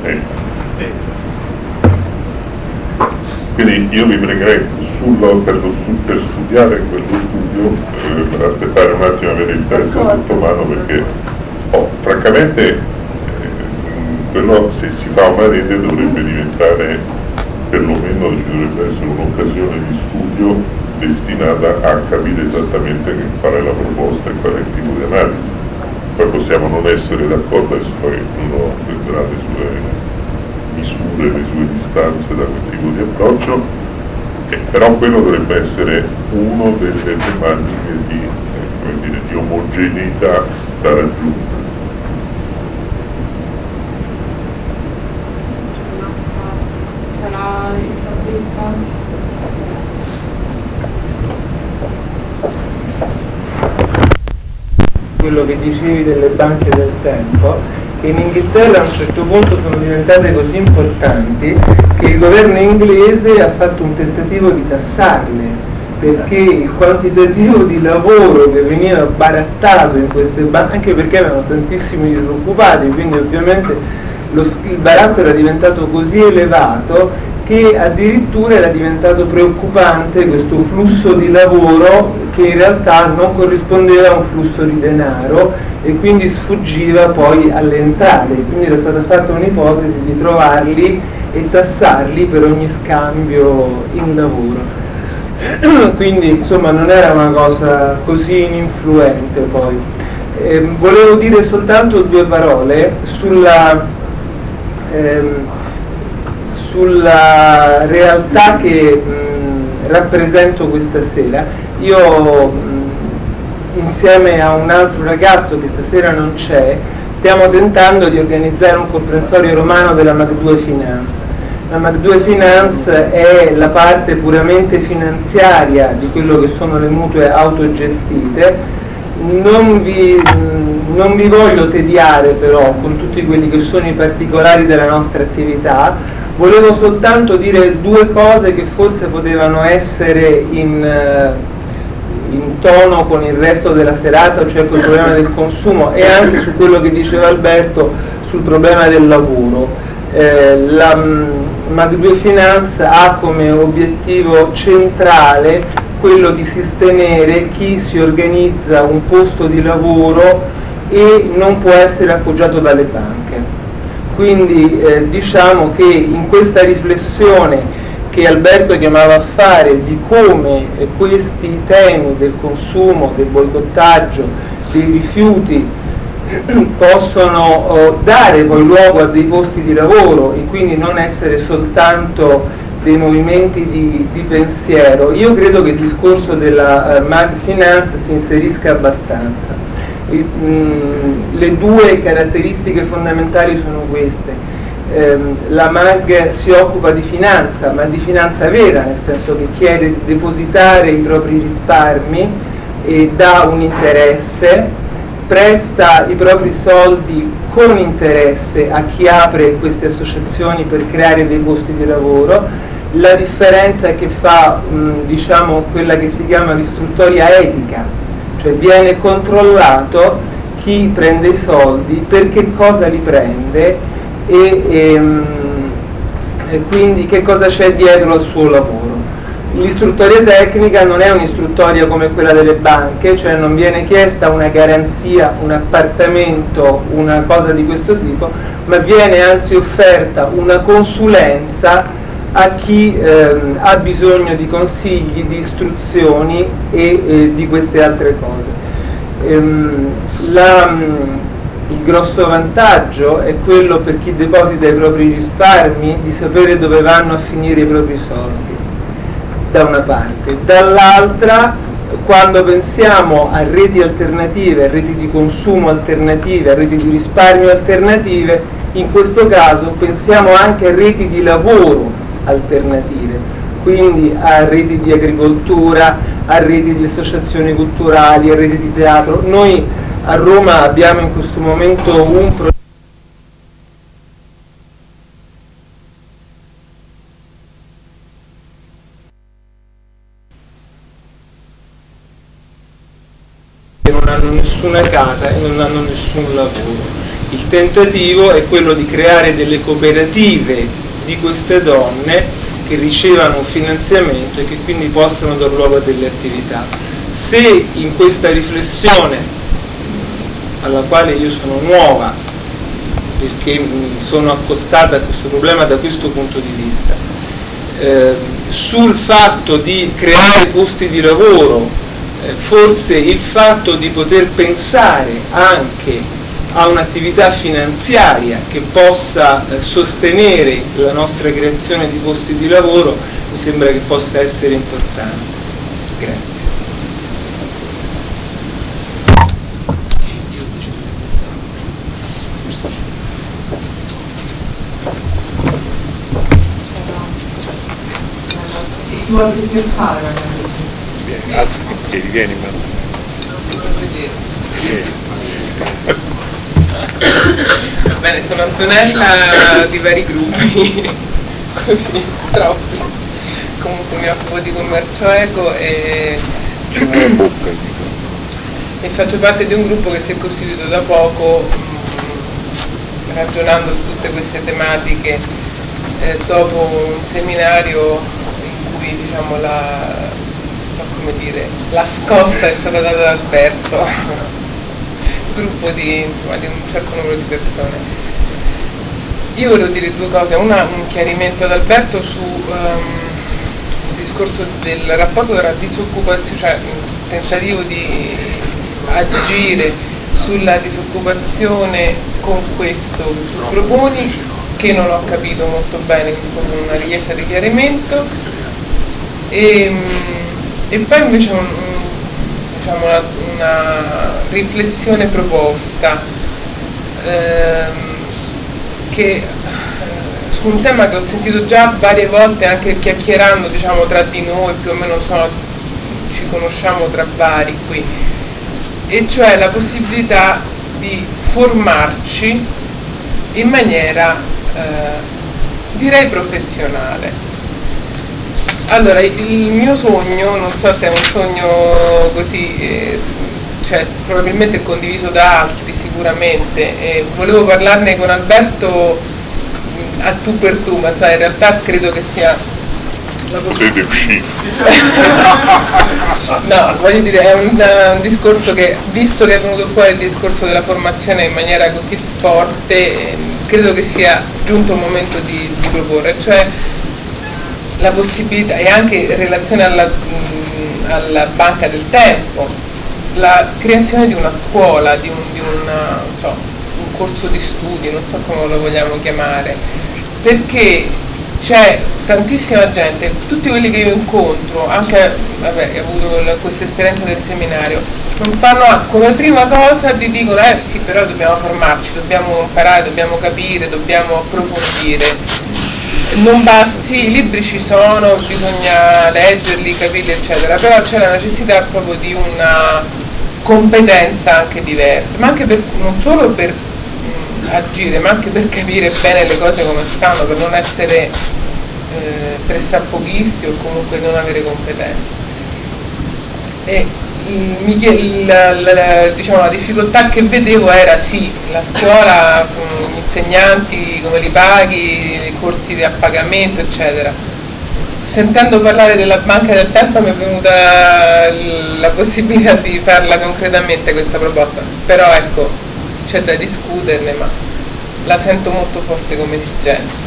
Quindi io vi pregherei per studiare quello studio, per aspettare un attimo avere il testo sotto mano, perché francamente quello, se si fa una rete, dovrebbe diventare, perlomeno ci dovrebbe essere un'occasione di studio destinata a capire esattamente qual è la proposta e qual è il tipo di analisi. Poi possiamo non essere d'accordo, e poi uno prenderà le sue misure, le sue distanze da quel tipo di approccio, però quello dovrebbe essere uno delle tematiche di di omogeneità da raggiungere. C'era Isabella. Quello che dicevi delle banche del tempo, che in Inghilterra a un certo punto sono diventate così importanti che il governo inglese ha fatto un tentativo di tassarle, perché il quantitativo di lavoro che veniva barattato in queste banche, anche perché avevano tantissimi disoccupati, quindi ovviamente il baratto era diventato così elevato che addirittura era diventato preoccupante questo flusso di lavoro che in realtà non corrispondeva a un flusso di denaro e quindi sfuggiva poi alle entrate. Quindi era stata fatta un'ipotesi di trovarli e tassarli per ogni scambio in lavoro. Quindi insomma non era una cosa così ininfluente poi. Volevo dire soltanto due parole sulla realtà che rappresento questa sera. Io insieme a un altro ragazzo che stasera non c'è stiamo tentando di organizzare un comprensorio romano della MAC2 Finance. La MAC2 Finance è la parte puramente finanziaria di quello che sono le mutue autogestite. Non vi voglio tediare però con tutti quelli che sono i particolari della nostra attività. Volevo soltanto dire due cose che forse potevano essere in tono con il resto della serata, cioè sul problema del consumo e anche su quello che diceva Alberto sul problema del lavoro. La MAC2 Finance ha come obiettivo centrale quello di sostenere chi si organizza un posto di lavoro e non può essere appoggiato dalle banche. Quindi diciamo che in questa riflessione che Alberto chiamava a fare di come questi temi del consumo, del boicottaggio, dei rifiuti possono dare poi luogo a dei posti di lavoro e quindi non essere soltanto dei movimenti di pensiero, io credo che il discorso della MAG Finance si inserisca abbastanza. Le due caratteristiche fondamentali sono queste. La MAG si occupa di finanza, ma di finanza vera, nel senso che chiede di depositare i propri risparmi e dà un interesse, presta i propri soldi con interesse a chi apre queste associazioni per creare dei posti di lavoro. La differenza è che fa diciamo quella che si chiama l'istruttoria etica, cioè viene controllato chi prende i soldi, per che cosa li prende e quindi che cosa c'è dietro al suo lavoro. L'istruttoria tecnica non è un'istruttoria come quella delle banche, cioè non viene chiesta una garanzia, un appartamento, una cosa di questo tipo, ma viene anzi offerta una consulenza a chi ha bisogno di consigli, di istruzioni e di queste altre cose. Il grosso vantaggio è quello per chi deposita i propri risparmi di sapere dove vanno a finire i propri soldi, da una parte. Dall'altra, quando pensiamo a reti alternative, a reti di consumo alternative, a reti di risparmio alternative, in questo caso pensiamo anche a reti di lavoro alternative, quindi a reti di agricoltura, a reti di associazioni culturali, a reti di teatro. Noi a Roma abbiamo in questo momento un progetto che non hanno nessuna casa e non hanno nessun lavoro. Il tentativo è quello di creare delle cooperative di queste donne che ricevano un finanziamento e che quindi possano dar luogo a delle attività. Se in questa riflessione, alla quale io sono nuova perché mi sono accostata a questo problema da questo punto di vista, sul fatto di creare posti di lavoro, forse il fatto di poter pensare anche a un'attività finanziaria che possa sostenere la nostra creazione di posti di lavoro mi sembra che possa essere importante. Grazie. ci vuole scherzare ragazzi. Vieni, alza i piedi, vieni, ma... Sì. Bene, sono Antonella di vari gruppi, così, troppi. Comunque mi occupo di commercio eco e faccio parte di un gruppo che si è costituito da poco, ragionando su tutte queste tematiche dopo un seminario in cui diciamo la scossa è stata data da Alberto, gruppo di un certo numero di persone. Io volevo dire due cose, un chiarimento ad Alberto su il discorso del rapporto tra disoccupazione, cioè un tentativo di agire sulla disoccupazione con questo che tu proponi, che non ho capito molto bene, con una richiesta di chiarimento, e poi invece una riflessione proposta che su un tema che ho sentito già varie volte anche chiacchierando diciamo tra di noi, più o meno ci conosciamo tra vari qui, e cioè la possibilità di formarci in maniera direi professionale. Allora, il mio sogno, non so se è un sogno così, cioè probabilmente condiviso da altri sicuramente, volevo parlarne con Alberto a tu per tu, ma sai, in realtà credo che sia la Potete uscire. No, voglio dire, è un discorso che, visto che è venuto fuori il discorso della formazione in maniera così forte, credo che sia giunto il momento di proporre, cioè la possibilità, e anche in relazione alla banca del tempo, la creazione di una scuola, di un corso di studi, non so come lo vogliamo chiamare, perché c'è tantissima gente, tutti quelli che io incontro, anche ho avuto questa esperienza del seminario, non fanno come prima cosa, ti dicono sì, però dobbiamo formarci, dobbiamo imparare, dobbiamo capire, dobbiamo approfondire. Non basta, sì, i libri ci sono, bisogna leggerli, capirli, eccetera, però c'è la necessità proprio di una competenza anche diversa, ma anche non solo per agire, ma anche per capire bene le cose come stanno, per non essere pressappochisti o comunque non avere competenza. E la difficoltà che vedevo era sì, la scuola, gli insegnanti come li paghi, i corsi a pagamento eccetera. Sentendo parlare della banca del tempo mi è venuta la possibilità di farla concretamente questa proposta, però ecco, c'è da discuterne, ma la sento molto forte come esigenza.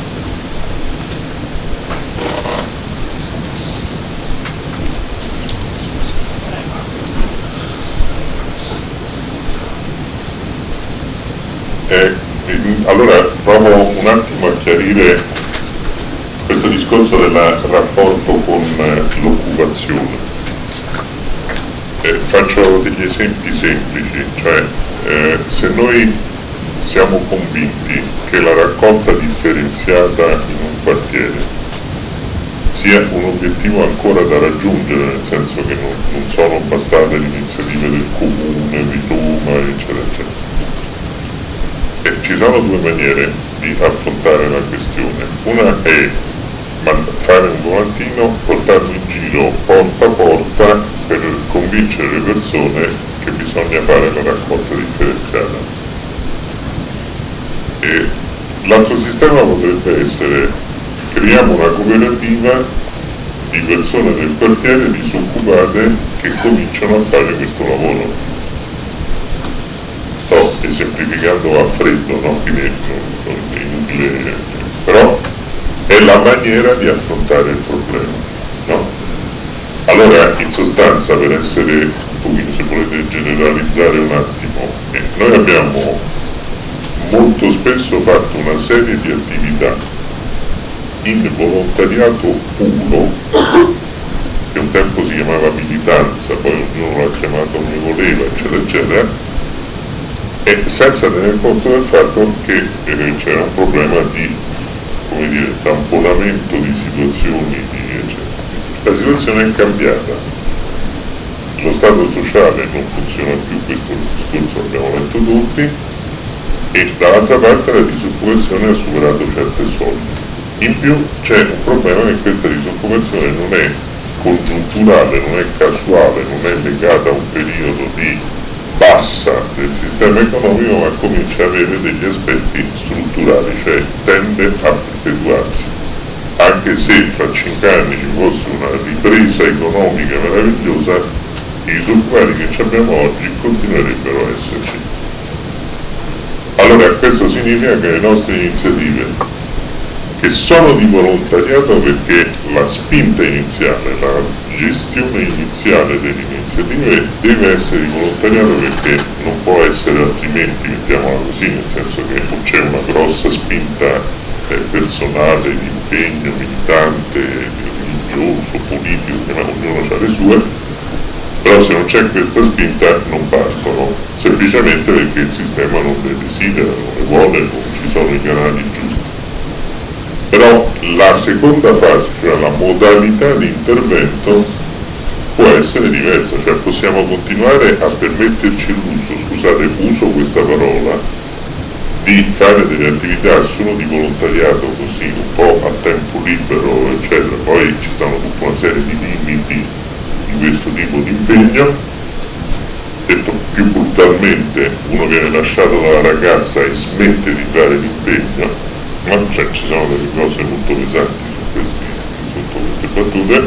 Allora provo un attimo a chiarire questo discorso del rapporto con l'occupazione. Faccio degli esempi semplici, cioè se noi siamo convinti che la raccolta differenziata in un quartiere sia un obiettivo ancora da raggiungere, nel senso che non sono bastate le iniziative del comune, di Roma, eccetera, eccetera. E ci sono due maniere di affrontare la questione. Una è fare un volantino, portarlo in giro porta a porta per convincere le persone che bisogna fare la raccolta differenziata. E l'altro sistema potrebbe essere: creiamo una cooperativa di persone del quartiere disoccupate che cominciano a fare questo lavoro. Sto esemplificando a freddo, no? Quindi è inutile, però è la maniera di affrontare il problema, no? Allora, in sostanza, per essere un pochino, se volete generalizzare un attimo, noi abbiamo molto spesso fatto una serie di attività in volontariato puro, che un tempo si chiamava militanza, poi ognuno l'ha chiamato come voleva, eccetera, eccetera, e senza tener conto del fatto che c'era un problema di, come dire, tamponamento di situazioni, eccetera. la situazione è cambiata. Lo Stato sociale non funziona più, questo discorso l'abbiamo letto tutti, e dall'altra parte la disoccupazione ha superato certe soglie. In più c'è un problema che questa disoccupazione non è congiunturale, non è casuale, non è legata a un periodo di bassa del sistema economico, ma comincia a avere degli aspetti strutturali, cioè tende a perpetuarsi. Anche se fra 5 anni ci fosse una ripresa economica meravigliosa, i disoccupati che abbiamo oggi continuerebbero a esserci. Allora questo significa che le nostre iniziative, che sono di volontariato perché la spinta iniziale, la gestione iniziale delle iniziative deve essere di volontariato, perché non può essere altrimenti, mettiamola così, nel senso che non c'è una grossa spinta personale, di impegno militante, religioso, politico, che ognuno ha le sue. Però se non c'è questa spinta non partono, semplicemente perché il sistema non le desidera, non le vuole, non ci sono i canali giusti. Però la seconda fase, cioè la modalità di intervento, può essere diversa, cioè possiamo continuare a permetterci l'uso, scusate, uso questa parola, di fare delle attività solo di volontariato così, un po' a tempo libero, eccetera. Poi ci sono tutta una serie di limiti di questo tipo di impegno. Detto più brutalmente, uno viene lasciato dalla ragazza e smette di fare l'impegno, ma cioè, ci sono delle cose molto pesanti sotto queste battute,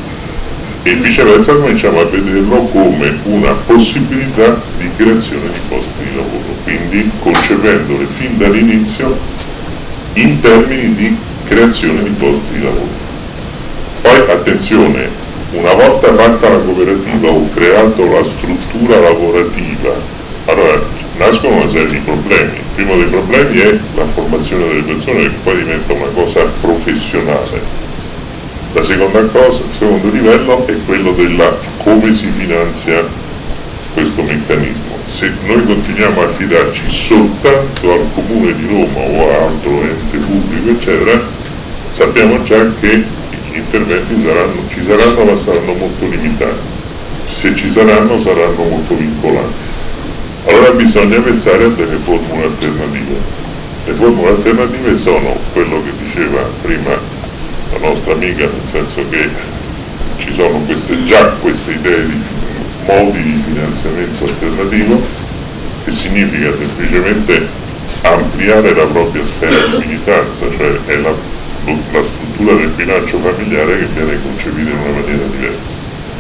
e viceversa cominciamo a vederlo come una possibilità di creazione di posti di lavoro, quindi concependole fin dall'inizio in termini di creazione di posti di lavoro. Poi attenzione, una volta fatta la cooperativa o creato la struttura lavorativa, allora nascono una serie di problemi. Il primo dei problemi è la formazione delle persone, che poi diventa una cosa professionale. La seconda cosa, il secondo livello è quello della come si finanzia questo meccanismo. Se noi continuiamo a fidarci soltanto al Comune di Roma o a altro ente pubblico, eccetera, sappiamo già che gli interventi ci saranno, ma saranno molto limitati. Se ci saranno molto vincolanti. Allora bisogna pensare a delle formule alternative. Le formule alternative sono quello che diceva prima la nostra amica, nel senso che ci sono già queste idee di modi di finanziamento alternativo, che significa semplicemente ampliare la propria sfera di militanza, cioè è la struttura del bilancio familiare che viene concepita in una maniera diversa.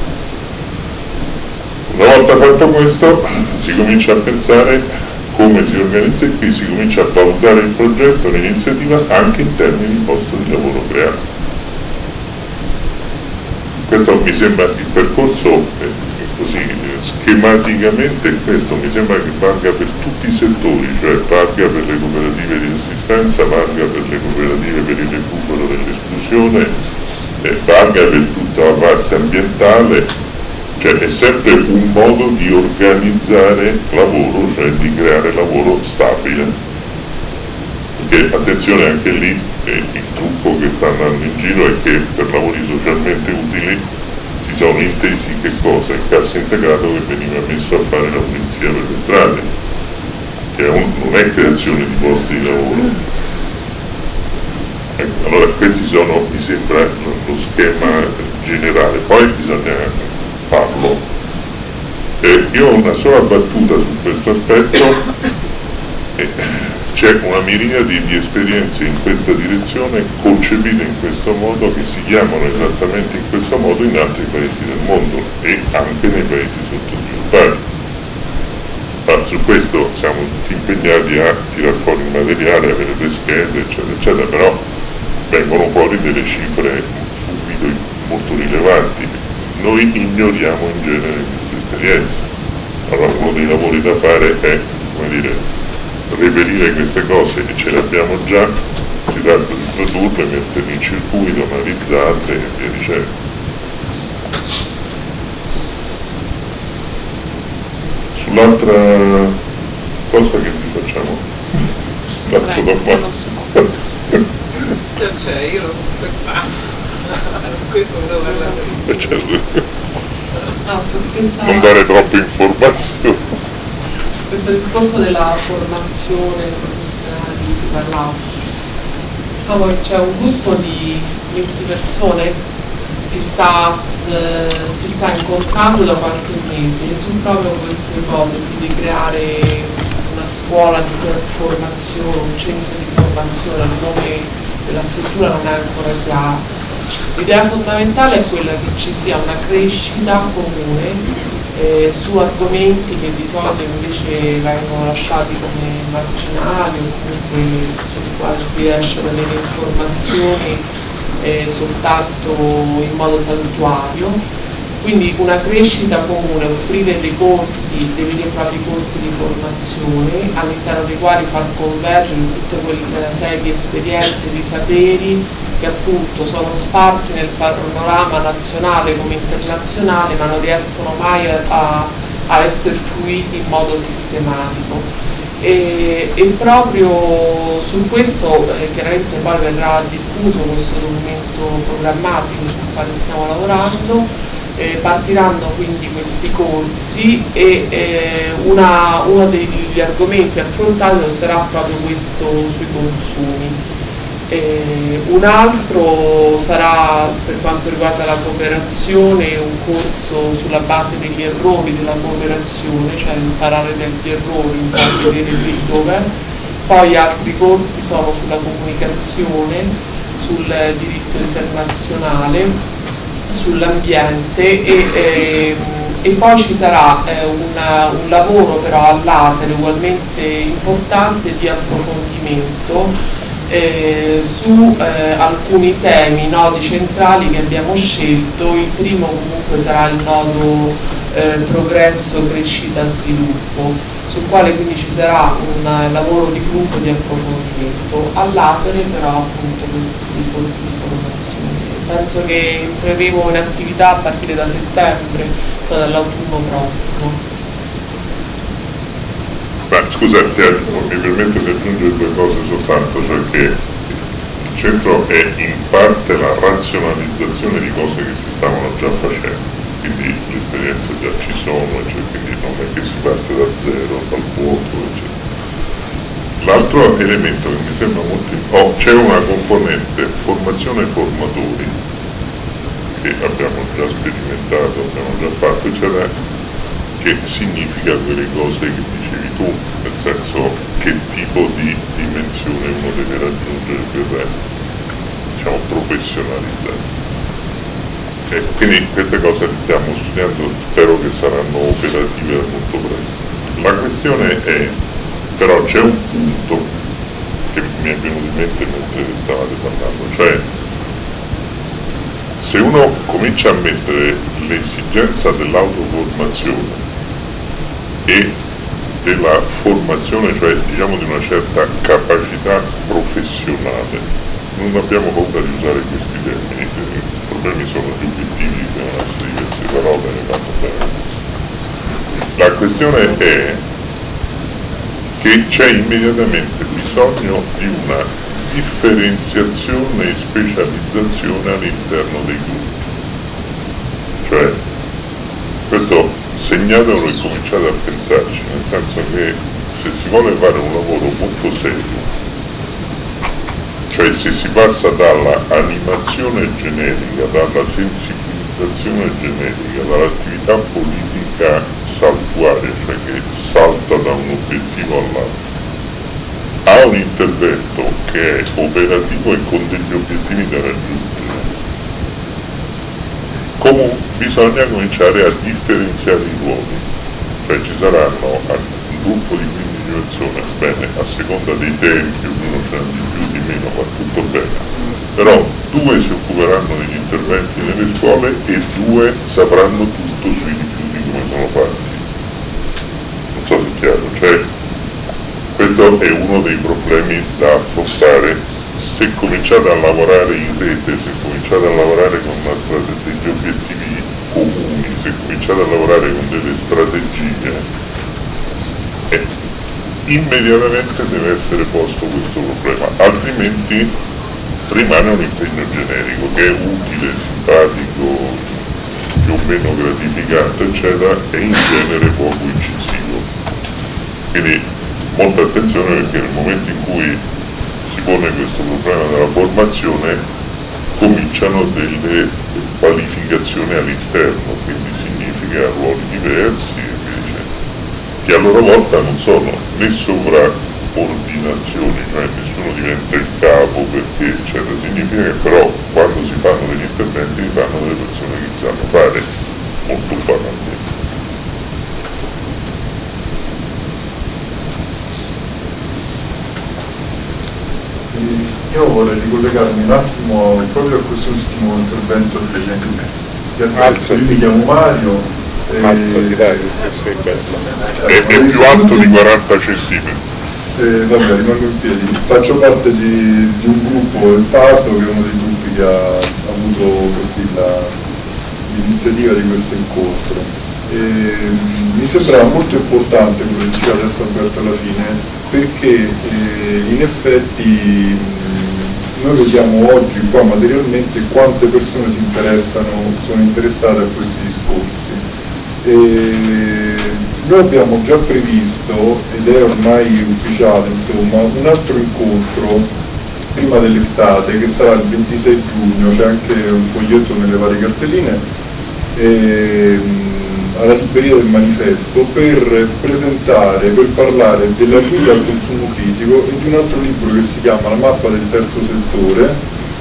Una volta fatto questo si comincia a pensare come si organizza, e qui si comincia a valutare il progetto, l'iniziativa anche in termini di posto di lavoro creato. Questo mi sembra il percorso così schematicamente, questo mi sembra che valga per tutti i settori, cioè valga per le cooperative di assistenza, valga per le cooperative per il recupero dell'esclusione, valga per tutta la parte ambientale, cioè è sempre un modo di organizzare lavoro, cioè di creare lavoro stabile. Perché attenzione, anche lì il trucco che sta andando in giro è che per lavori socialmente utili si sono intesi che cosa? Il cassa integrato che veniva messo a fare la pulizia per le strade, che non è creazione di posti di lavoro. Ecco, allora questi sono, mi sembra, lo schema generale, poi bisogna farlo. Io ho una sola battuta su questo aspetto. C'è una miriade di esperienze in questa direzione, concepite in questo modo, che si chiamano esattamente in questo modo in altri paesi del mondo e anche nei paesi sottosviluppati. Su questo siamo tutti impegnati a tirar fuori il materiale, avere le schede, eccetera, eccetera, però vengono fuori delle cifre subito molto rilevanti. Noi ignoriamo in genere queste esperienze. Allora uno dei lavori da fare è, come dire, reperire queste cose, e ce le abbiamo già, si tratta di produrle, metterle in circuito, analizzarle e via dicendo. Sull'altra cosa che vi facciamo? L'altro domanda. Cioè, io per Questo volevo parlare. Certo. su Non dare troppe informazioni. questo discorso della formazione professionale di cui si parlava. Poi c'è un gruppo di persone che si sta incontrando da qualche mese su proprio questa ipotesi di creare una scuola di formazione, un centro di formazione. Il nome della struttura non è ancora chiaro. L'idea fondamentale è quella che ci sia una crescita comune su argomenti che di solito invece vengono lasciati come marginali o comunque sui quali si riesce ad avere informazioni soltanto in modo saltuario. Quindi una crescita comune, offrire dei corsi, dei veri e propri corsi di formazione all'interno dei quali far convergere tutte quelle serie di esperienze, di saperi che appunto sono sparsi nel panorama nazionale come internazionale, ma non riescono mai a essere fruiti in modo sistematico. E proprio su questo chiaramente poi verrà diffuso questo documento programmatico sul quale stiamo lavorando. Partiranno quindi questi corsi e uno degli argomenti affrontati sarà proprio questo sui consumi. Un altro sarà, per quanto riguarda la cooperazione, un corso sulla base degli errori della cooperazione, cioè imparare dagli errori, un po' vedere dove. Poi altri corsi sono sulla comunicazione, sul diritto internazionale, sull'ambiente e poi ci sarà un lavoro però all'atere ugualmente importante di approfondimento su alcuni temi, nodi centrali che abbiamo scelto. Il primo comunque sarà il nodo progresso, crescita, sviluppo, sul quale quindi ci sarà un lavoro di gruppo di approfondimento. All'atere però appunto questi corsi di formazione. Penso che entreremo in attività a partire da settembre, cioè dall'autunno prossimo. Scusa, mi permetto di aggiungere due cose soltanto, cioè che il centro è in parte la razionalizzazione di cose che si stavano già facendo, quindi le esperienze già ci sono, cioè, quindi non è che si parte da zero, dal vuoto, eccetera. L'altro elemento che mi sembra molto c'è una componente formazione formatori che abbiamo già sperimentato, abbiamo già fatto, eccetera, che significa quelle cose che dicevi tu, nel senso che tipo di dimensione uno deve raggiungere per, diciamo, professionalizzare. Quindi queste cose le stiamo studiando, spero che saranno operative molto presto. La questione è, però c'è un punto che mi è venuto in mente mentre stavate parlando, cioè se uno comincia a mettere l'esigenza dell'autoformazione e della formazione, cioè diciamo di una certa capacità professionale, non abbiamo paura di usare questi termini, i problemi sono gli obiettivi che devono essere diverse parole, ne vanno bene. La questione è che c'è immediatamente bisogno di una differenziazione e specializzazione all'interno dei gruppi. Cioè, questo segnatelo e cominciate a pensarci, nel senso che se si vuole fare un lavoro molto serio, cioè se si passa dalla animazione generica, dalla sensibilizzazione generica, dall'attività politica saltuaria, cioè che salta da un obiettivo all'altro, a un intervento che è operativo e con degli obiettivi da raggiungere, comunque bisogna cominciare a differenziare i ruoli, cioè ci saranno un gruppo di 15 persone, bene, a seconda dei tempi, ognuno ce n'ha di più di meno, va tutto bene, però 2 si occuperanno degli interventi nelle scuole e 2 sapranno tutto sui rifiuti come sono fatti. Non so se è chiaro, cioè questo è uno dei problemi da affrontare. Se cominciate a lavorare in rete, se cominciate a lavorare con degli obiettivi comuni, se cominciate a lavorare con delle strategie, immediatamente deve essere posto questo problema, altrimenti rimane un impegno generico che è utile, simpatico, più o meno gratificante, eccetera, e in genere poco incisivo. Quindi molta attenzione, perché nel momento in cui si pone questo problema della formazione cominciano delle qualificazioni all'interno, quindi significa ruoli diversi e via dicendo, che a loro volta non sono né sovraordinazioni, cioè nessuno diventa il capo perché eccetera, significa che però quando si fanno degli interventi si fanno delle persone che sanno fare molto banalmente. Io vorrei ricollegarmi un attimo proprio a quest'ultimo intervento del Presidente. Io mi chiamo Mario. Alzati, dai, sei bello. È più alto di 40 centimetri. Vabbè, rimango in piedi. Faccio parte di un gruppo, il PASO, che è uno dei gruppi che ha avuto così l'iniziativa di questo incontro. Mi sembrava molto importante quello che diceva adesso Alberto alla fine, perché in effetti noi vediamo oggi qua materialmente quante persone sono interessate a questi discorsi. Noi abbiamo già previsto, ed è ormai ufficiale, insomma, un altro incontro prima dell'estate che sarà il 26 giugno, c'è anche un foglietto nelle varie cartelline, alla libreria del Manifesto, per parlare della guida al consumo critico e di un altro libro che si chiama La mappa del terzo settore,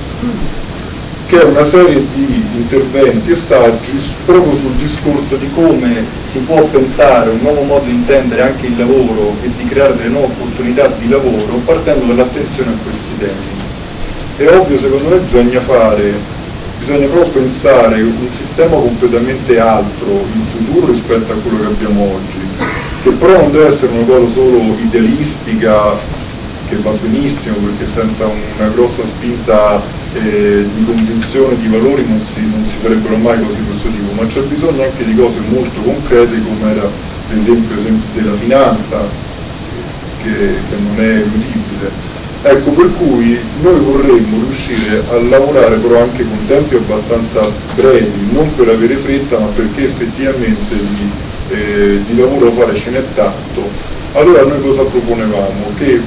che è una serie di interventi e saggi proprio sul discorso di come si può pensare un nuovo modo di intendere anche il lavoro e di creare delle nuove opportunità di lavoro partendo dall'attenzione a questi temi. È ovvio, secondo me bisogna proprio pensare un sistema completamente altro in futuro rispetto a quello che abbiamo oggi, che però non deve essere una cosa solo idealistica, che va benissimo perché senza una grossa spinta di convinzione di valori non si farebbero mai cose di questo tipo, ma c'è bisogno anche di cose molto concrete, come era l'esempio della finanza, che non è eludibile. Ecco, per cui noi vorremmo riuscire a lavorare però anche con tempi abbastanza brevi, non per avere fretta, ma perché effettivamente di lavoro da fare ce n'è tanto. Allora noi cosa proponevamo? Che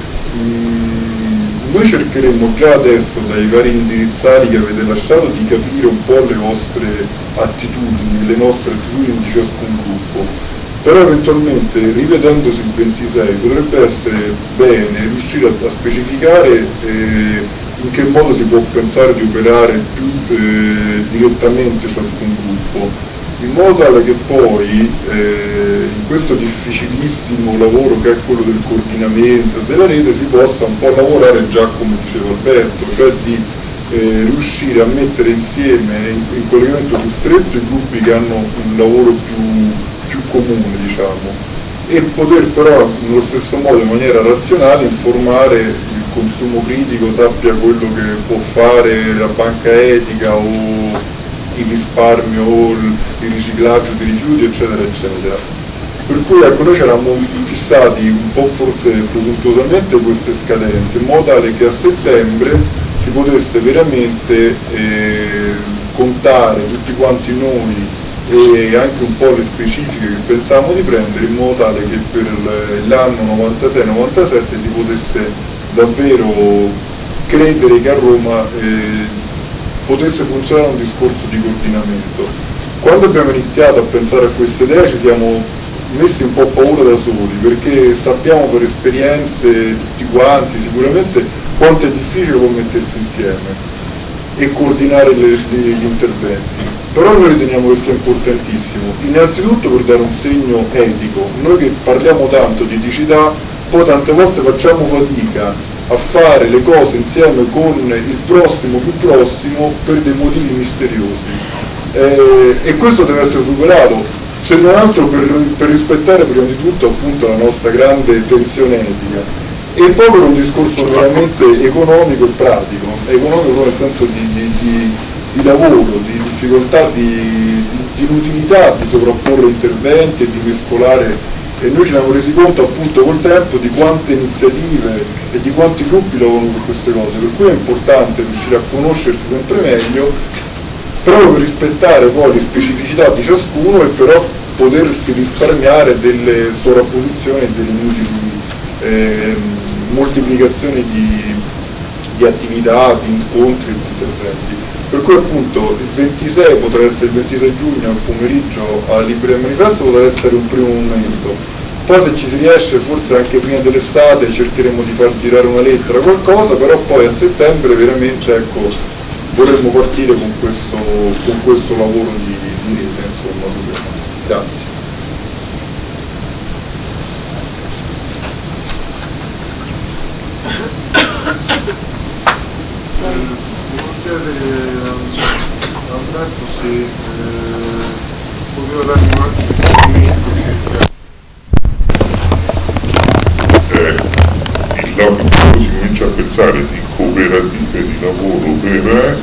noi cercheremo già adesso dai vari indirizzati che avete lasciato di capire un po' le vostre attitudini, le nostre attitudini di ciascun gruppo. Però eventualmente, rivedendosi il 26, potrebbe essere bene riuscire a specificare in che modo si può pensare di operare più direttamente ciascun gruppo, in modo tale che poi in questo difficilissimo lavoro che è quello del coordinamento della rete si possa un po' lavorare già come diceva Alberto, cioè di riuscire a mettere insieme in collegamento più stretto i gruppi che hanno un lavoro più comune, diciamo, e poter però nello stesso modo in maniera razionale informare il consumo critico, sappia quello che può fare la banca etica o il risparmio o il riciclaggio di rifiuti, eccetera eccetera. Per cui ecco, noi ci eravamo fissati un po' forse presuntuosamente queste scadenze, in modo tale che a settembre si potesse veramente contare tutti quanti noi e anche un po' le specifiche che pensavamo di prendere, in modo tale che per l'anno 96-97 si potesse davvero credere che a Roma potesse funzionare un discorso di coordinamento. Quando abbiamo iniziato a pensare a questa idea ci siamo messi un po' paura da soli, perché sappiamo per esperienze tutti quanti sicuramente quanto è difficile poi mettersi insieme e coordinare gli interventi. Però noi riteniamo che sia importantissimo, innanzitutto per dare un segno etico. Noi che parliamo tanto di eticità, poi tante volte facciamo fatica a fare le cose insieme con il prossimo più prossimo per dei motivi misteriosi. E questo deve essere superato, se non altro per rispettare prima di tutto appunto la nostra grande tensione etica. E poi per un discorso veramente economico e pratico, economico nel senso di lavoro, di difficoltà, di inutilità di sovrapporre interventi e di mescolare e noi ci siamo resi conto appunto col tempo di quante iniziative e di quanti gruppi lavorano per queste cose, per cui è importante riuscire a conoscersi sempre meglio, proprio per rispettare poi le specificità di ciascuno e però potersi risparmiare delle sovrapposizioni e delle inutili moltiplicazioni di attività, di incontri e di interventi. Per cui appunto il 26 potrà essere il 26 giugno al pomeriggio alla Libreria Manifesto, potrà essere un primo momento. Poi se ci si riesce, forse anche prima dell'estate, cercheremo di far girare una lettera, qualcosa, però poi a settembre veramente ecco, vorremmo partire con questo lavoro di rete, insomma. Grazie. Volevo chiedere a Alberto se poteva darmi un attimo di commento. Il lavoro si comincia a pensare di cooperative di lavoro per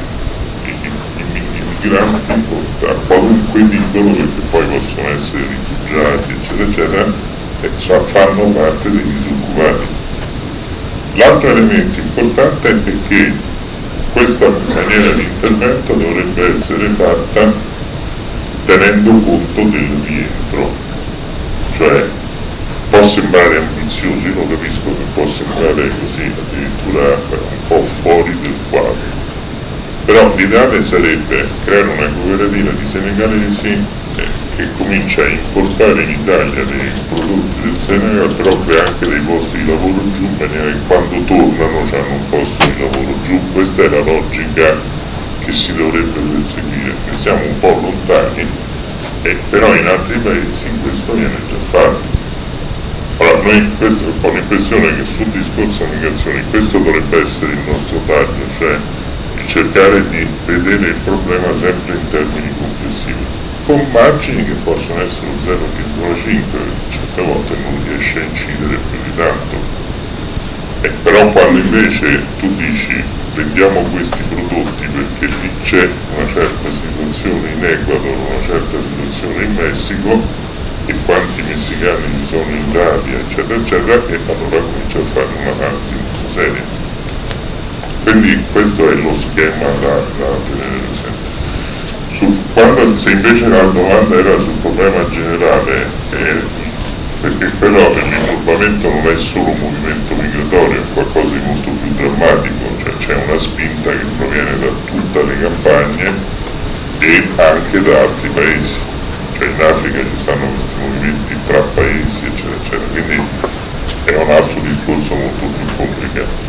i migranti a qualunque titolo, perché poi possono essere rifugiati eccetera eccetera, fanno parte dei disoccupati. L'altro elemento importante è che questa maniera di intervento dovrebbe essere fatta tenendo conto del rientro, cioè può sembrare ambizioso, io lo capisco che può sembrare così addirittura un po' fuori del quadro, però l'ideale sarebbe creare una cooperativa di senegalesi che comincia a importare in Italia dei prodotti del Senegal, però crea anche dei posti di lavoro giù, in maniera che quando tornano hanno un posto di lavoro giù. Questa è la logica che si dovrebbe perseguire. Ne siamo un po' lontani, però in altri paesi questo viene già fatto. Allora, noi ho l'impressione che sul discorso migrazione questo dovrebbe essere il nostro taglio, cioè di cercare di vedere il problema sempre in termini complessivi, con margini che possono essere lo 0,5, certe volte non riesce a incidere più di tanto. Però quando invece tu dici vendiamo questi prodotti perché lì c'è una certa situazione in Ecuador, una certa situazione in Messico, e quanti messicani ci sono in Italia, eccetera, e allora comincia a fare un'analisi molto seria. Quindi questo è lo schema da tenere presente. Se invece la domanda era sul problema generale, perché però l'immobamento non è solo un movimento migratorio, è qualcosa di molto più drammatico, cioè c'è una spinta che proviene da tutte le campagne e anche da altri paesi, cioè in Africa ci stanno questi movimenti tra paesi eccetera, quindi è un altro discorso molto più complicato.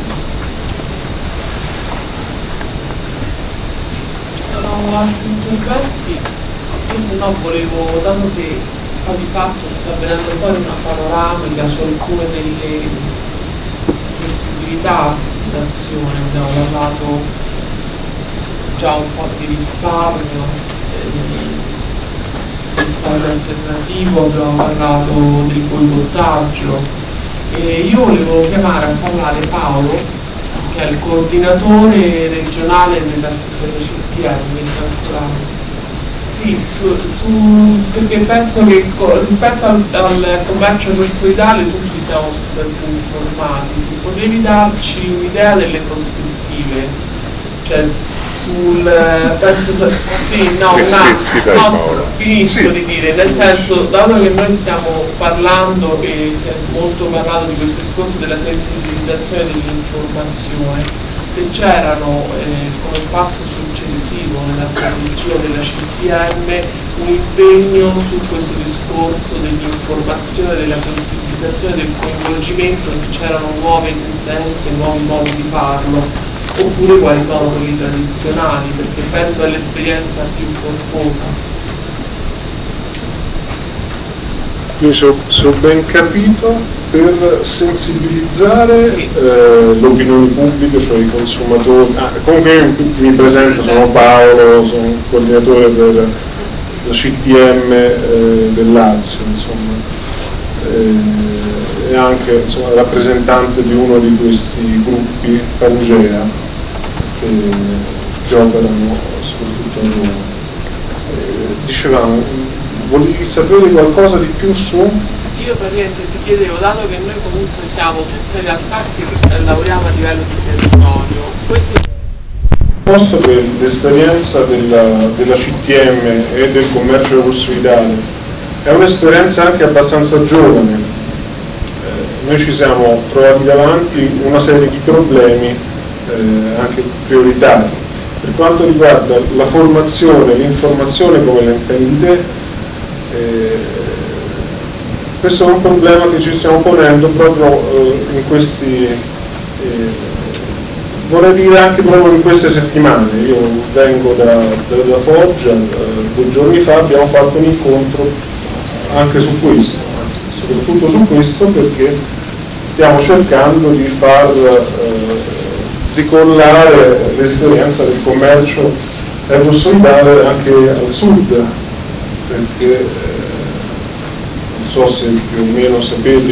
Altri interventi, io se no volevo, dato che poi di fatto sta venendo fuori una panoramica su alcune delle possibilità d'azione, abbiamo parlato già un po' di risparmio alternativo, abbiamo parlato del boicottaggio e io volevo chiamare a parlare Paolo, che è il coordinatore regionale della CTM. Sì, perché penso che rispetto al commercio consolidale tutti siamo super informati. Se potevi darci un'idea delle prospettive, cioè finisco di dire, nel senso, dato che noi stiamo parlando e si è molto parlato di questo discorso della sensibilizzazione dell'informazione, se c'erano come passo successivo nella strategia della CTM un impegno su questo discorso dell'informazione, della sensibilizzazione, del coinvolgimento, se c'erano nuove tendenze, nuovi modi di farlo, oppure quali sono quelli tradizionali, perché penso è l'esperienza più corposa. Quindi se ho ben capito, per sensibilizzare sì, l'opinione pubblica, cioè i consumatori, comunque mi presento, sono Paolo, sono coordinatore per la CTM del Lazio, insomma, e anche insomma, rappresentante di uno di questi gruppi Pangea che operano soprattutto a Roma. Dicevamo, Volevi sapere qualcosa di più su? Io praticamente ti chiedevo, dato che noi comunque siamo tutte realtà che lavoriamo a livello di territorio, questo Posto che l'esperienza della CTM e del commercio solidale è un'esperienza anche abbastanza giovane. Noi ci siamo trovati davanti una serie di problemi anche prioritari. Per quanto riguarda la formazione, l'informazione come la intendi te, questo è un problema che ci stiamo ponendo proprio in questi, vorrei dire anche proprio in queste settimane. Io vengo da Foggia, 2 giorni fa abbiamo fatto un incontro anche su questo, anzi soprattutto su questo, perché stiamo cercando di far ricollare l'esperienza del commercio ecosolidale anche al sud, perché non so se più o meno sapete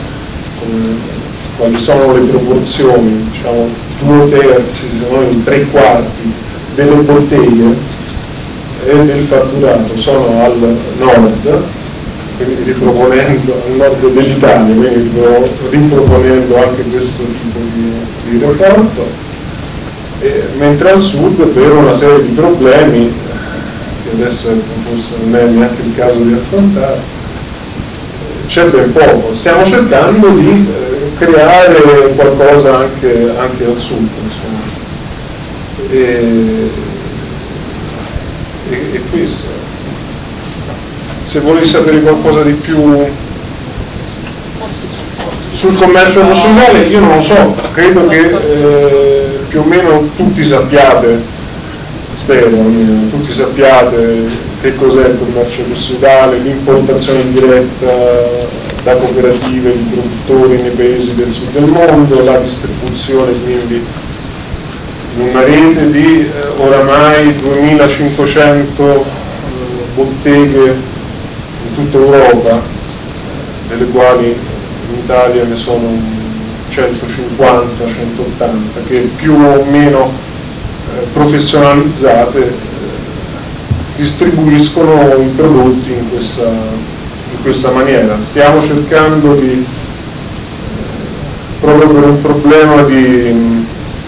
quali sono le proporzioni, diciamo 2/3, se non 3/4 delle botteghe e del fatturato sono al nord, quindi riproponendo al nord dell'Italia, quindi riproponendo anche questo tipo di rapporto, mentre al sud per una serie di problemi che adesso forse non è neanche il caso di affrontare, c'è ben poco. Stiamo cercando di creare qualcosa anche al sud, insomma. E questo. Se volete sapere qualcosa di più sul commercio ecosolidale, io non lo so, credo che più o meno tutti sappiate, spero tutti sappiate che cos'è il commercio ecosolidale, l'importazione diretta da cooperative di produttori nei paesi del sud del mondo, la distribuzione quindi in una rete di oramai 2500 botteghe in tutta Europa, delle quali in Italia ne sono 150, 180, che più o meno professionalizzate distribuiscono i prodotti in questa maniera. Stiamo cercando di, proprio per un problema di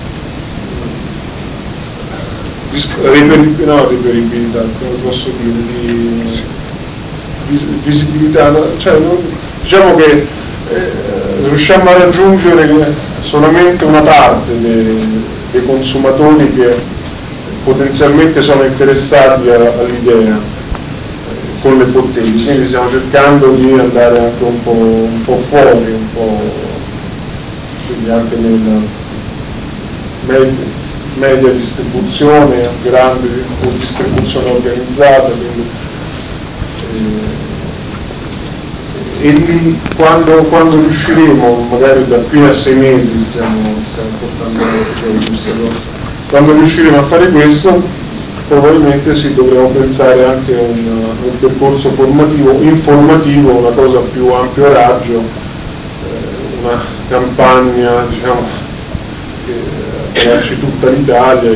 reperibilità, come posso dire, di visibilità, cioè, diciamo che riusciamo a raggiungere solamente una parte dei consumatori che potenzialmente sono interessati all'idea con le botteghe, quindi stiamo cercando di andare anche un po' fuori, quindi anche nella media distribuzione, grande distribuzione organizzata, quindi, e lì quando riusciremo, magari da qui a 6 mesi stiamo portando avanti questa cosa, quando riusciremo a fare questo probabilmente sì, dovremo pensare anche a un percorso informativo, una cosa più ampio raggio, una campagna, diciamo, che abbracci tutta l'Italia e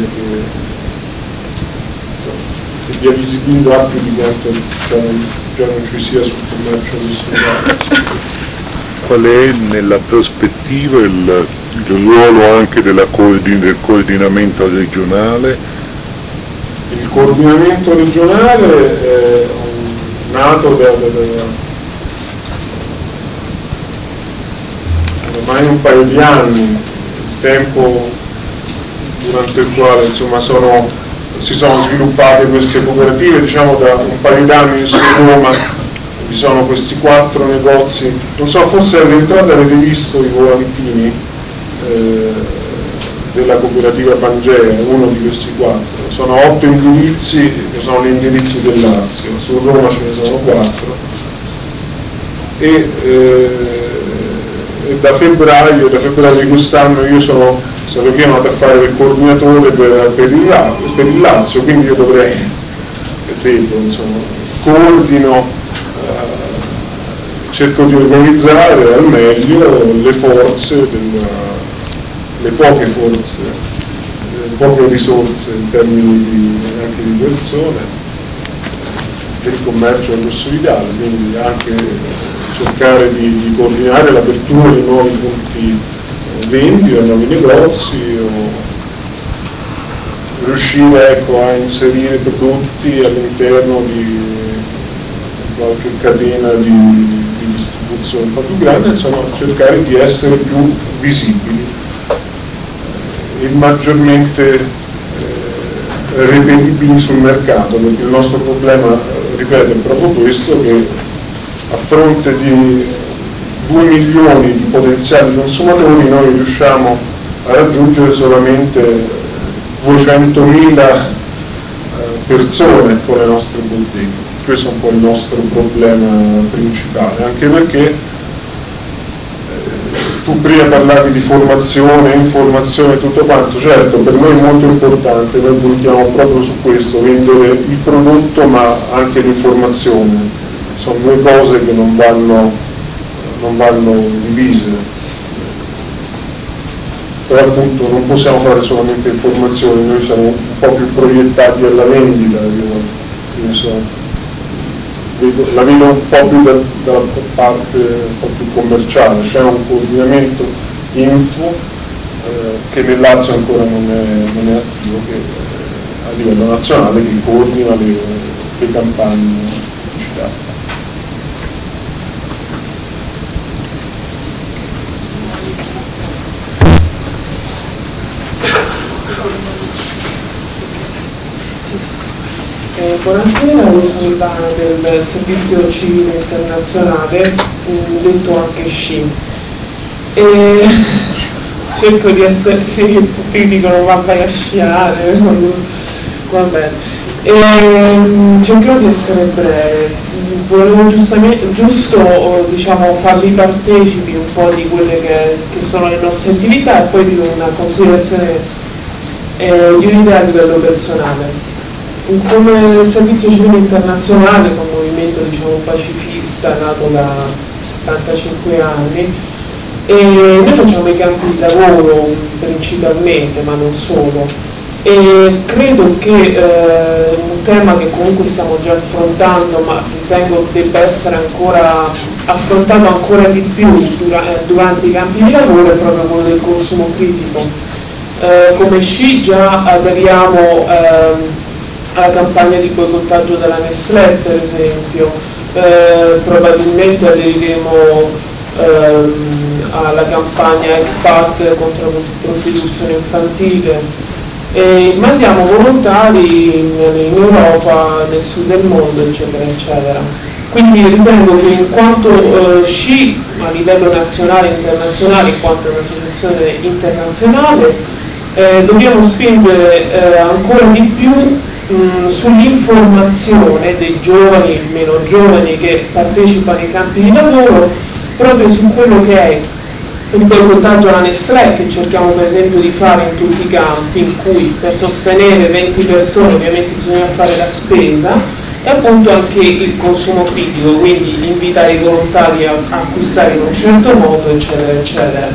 che dia visibilità più di quanto già non ci sia sul commercio solidale. Qual è nella prospettiva il ruolo anche del coordinamento regionale? Il coordinamento regionale è nato ormai un paio di anni, il tempo durante il quale insomma si sono sviluppate queste cooperative, diciamo da un paio di anni su Roma vi sono questi 4 negozi, non so, forse all'entrata avete visto i volantini della cooperativa Pangea, uno di questi 4, sono 8 indirizzi che sono gli indirizzi del Lazio, su Roma ce ne sono 4 e da febbraio di quest'anno io sono stato chiamato a fare il coordinatore per il Lazio, quindi io dovrei, ripeto, insomma, coordino, cerco di organizzare al meglio le forze, le poche forze, le poche risorse in termini anche di persone, del commercio solidale, quindi anche cercare di coordinare l'apertura di nuovi punti vendita, nuovi negozi, o riuscire, ecco, a inserire prodotti all'interno di qualche catena di distribuzione un po' più grande, insomma cercare di essere più visibili e maggiormente reperibili sul mercato, perché il nostro problema, ripeto, è proprio questo, che a fronte di 2 milioni di potenziali consumatori noi riusciamo a raggiungere solamente 200.000 persone con le nostre botteghe. Questo è un po' il nostro problema principale, anche perché tu prima parlavi di formazione, informazione, tutto quanto. Certo, per noi è molto importante, noi puntiamo proprio su questo, vendere il prodotto ma anche l'informazione. Sono due cose che non vanno divise. Però appunto non possiamo fare solamente informazione, noi siamo un po' più proiettati alla vendita, la vedo un po' più dalla parte un po' più commerciale. C'è un coordinamento info che nel Lazio ancora non è attivo, che a livello nazionale che coordina le campagne citate. Buonasera, io sono Ivana del Servizio Civile Internazionale, detto anche SCI. Cerco di essere, sì, tutti dicono ma vai a sciare, va bene. Cercherò di essere breve. Volevo giusto diciamo, farvi partecipi un po' di quelle che sono le nostre attività e poi di una considerazione di un'idea a livello personale. Come Servizio Civile Internazionale, un movimento diciamo, pacifista nato da 75 anni, e noi facciamo i campi di lavoro principalmente, ma non solo, e credo che un tema che comunque stiamo già affrontando, ma ritengo debba essere ancora affrontato ancora di più durante i campi di lavoro, è proprio quello del consumo critico. Come SCI già aderiamo alla campagna di boicottaggio della Nestlé, per esempio, probabilmente aderiremo alla campagna ECPAT contro la prostituzione infantile, e mandiamo volontari in Europa, nel sud del mondo, eccetera, eccetera. Quindi ritengo che in quanto SCI a livello nazionale e internazionale, in quanto un'associazione internazionale, dobbiamo spingere ancora di più sull'informazione dei giovani e meno giovani che partecipano ai campi di lavoro, proprio su quello che è il boicottaggio alla Nestlé, che cerchiamo per esempio di fare in tutti i campi, in cui per sostenere 20 persone ovviamente bisogna fare la spesa, e appunto anche il consumo critico, quindi invitare i volontari a acquistare in un certo modo, eccetera, eccetera.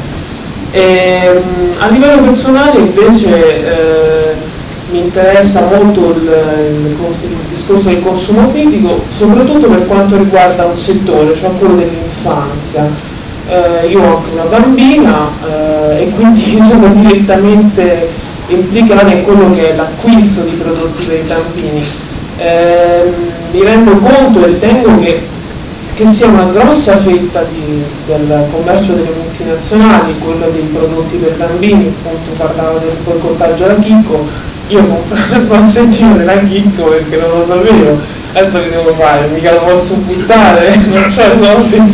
A livello personale invece mi interessa molto il discorso del consumo critico, soprattutto per quanto riguarda un settore, cioè quello dell'infanzia. Io ho anche una bambina e quindi sono direttamente implicata in quello che è l'acquisto di prodotti per i bambini. Mi rendo conto e ritengo che sia una grossa fetta del commercio delle multinazionali, quello dei prodotti per bambini, appunto parlavo del boicottaggio alla Chicco. Io ho comprato il passeggino della Chicco perché non lo sapevo, adesso che devo fare? Mica lo posso buttare, non c'è soldi,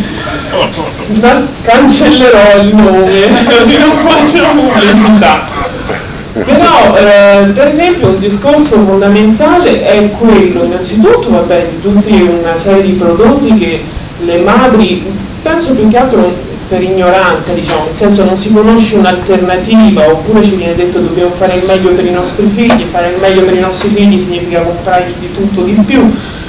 cancellerò il nome, non faccio pubblicità. Però per esempio un discorso fondamentale è quello, innanzitutto vabbè, di tutta una serie di prodotti che le madri, penso più che altro per ignoranza, diciamo, nel senso non si conosce un'alternativa, oppure ci viene detto dobbiamo fare il meglio per i nostri figli, fare il meglio per i nostri figli significa comprargli di tutto di più.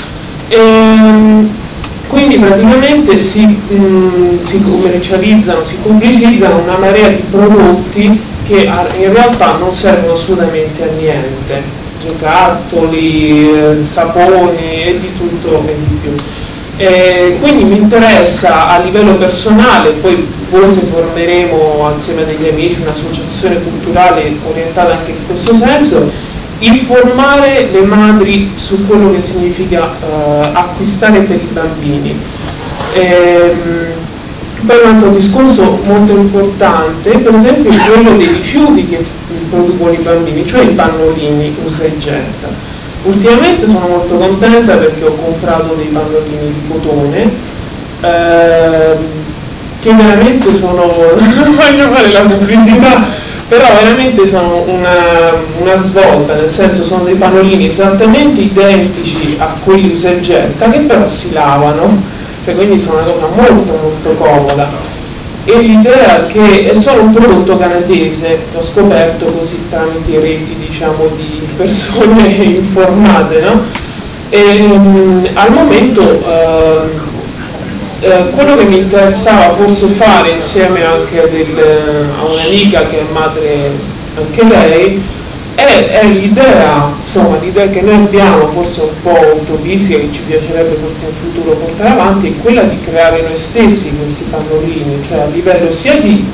Quindi praticamente si commercializzano, si pubblicizzano una marea di prodotti che in realtà non servono assolutamente a niente. giocattoli, saponi e di tutto e di più. Quindi mi interessa a livello personale, poi forse formeremo assieme a degli amici un'associazione culturale orientata anche in questo senso, informare le madri su quello che significa acquistare per i bambini. Poi un altro discorso molto importante, per esempio, è quello dei rifiuti che producono i bambini, cioè i pannolini usa e getta. Ultimamente sono molto contenta perché ho comprato dei pannolini di cotone che veramente sono, non voglio fare la pubblicità, però veramente sono una svolta, nel senso sono dei pannolini esattamente identici a quelli usa e getta, che però si lavano, cioè quindi sono una cosa molto molto comoda. E l'idea che è solo un prodotto canadese, l'ho scoperto così tramite reti, diciamo, di persone informate, no? E, al momento quello che mi interessava forse fare insieme anche a un'amica che è madre anche lei è l'idea, insomma, l'idea che noi abbiamo, forse un po' utopistica, che ci piacerebbe forse in futuro portare avanti, è quella di creare noi stessi questi pannolini, cioè a livello sia di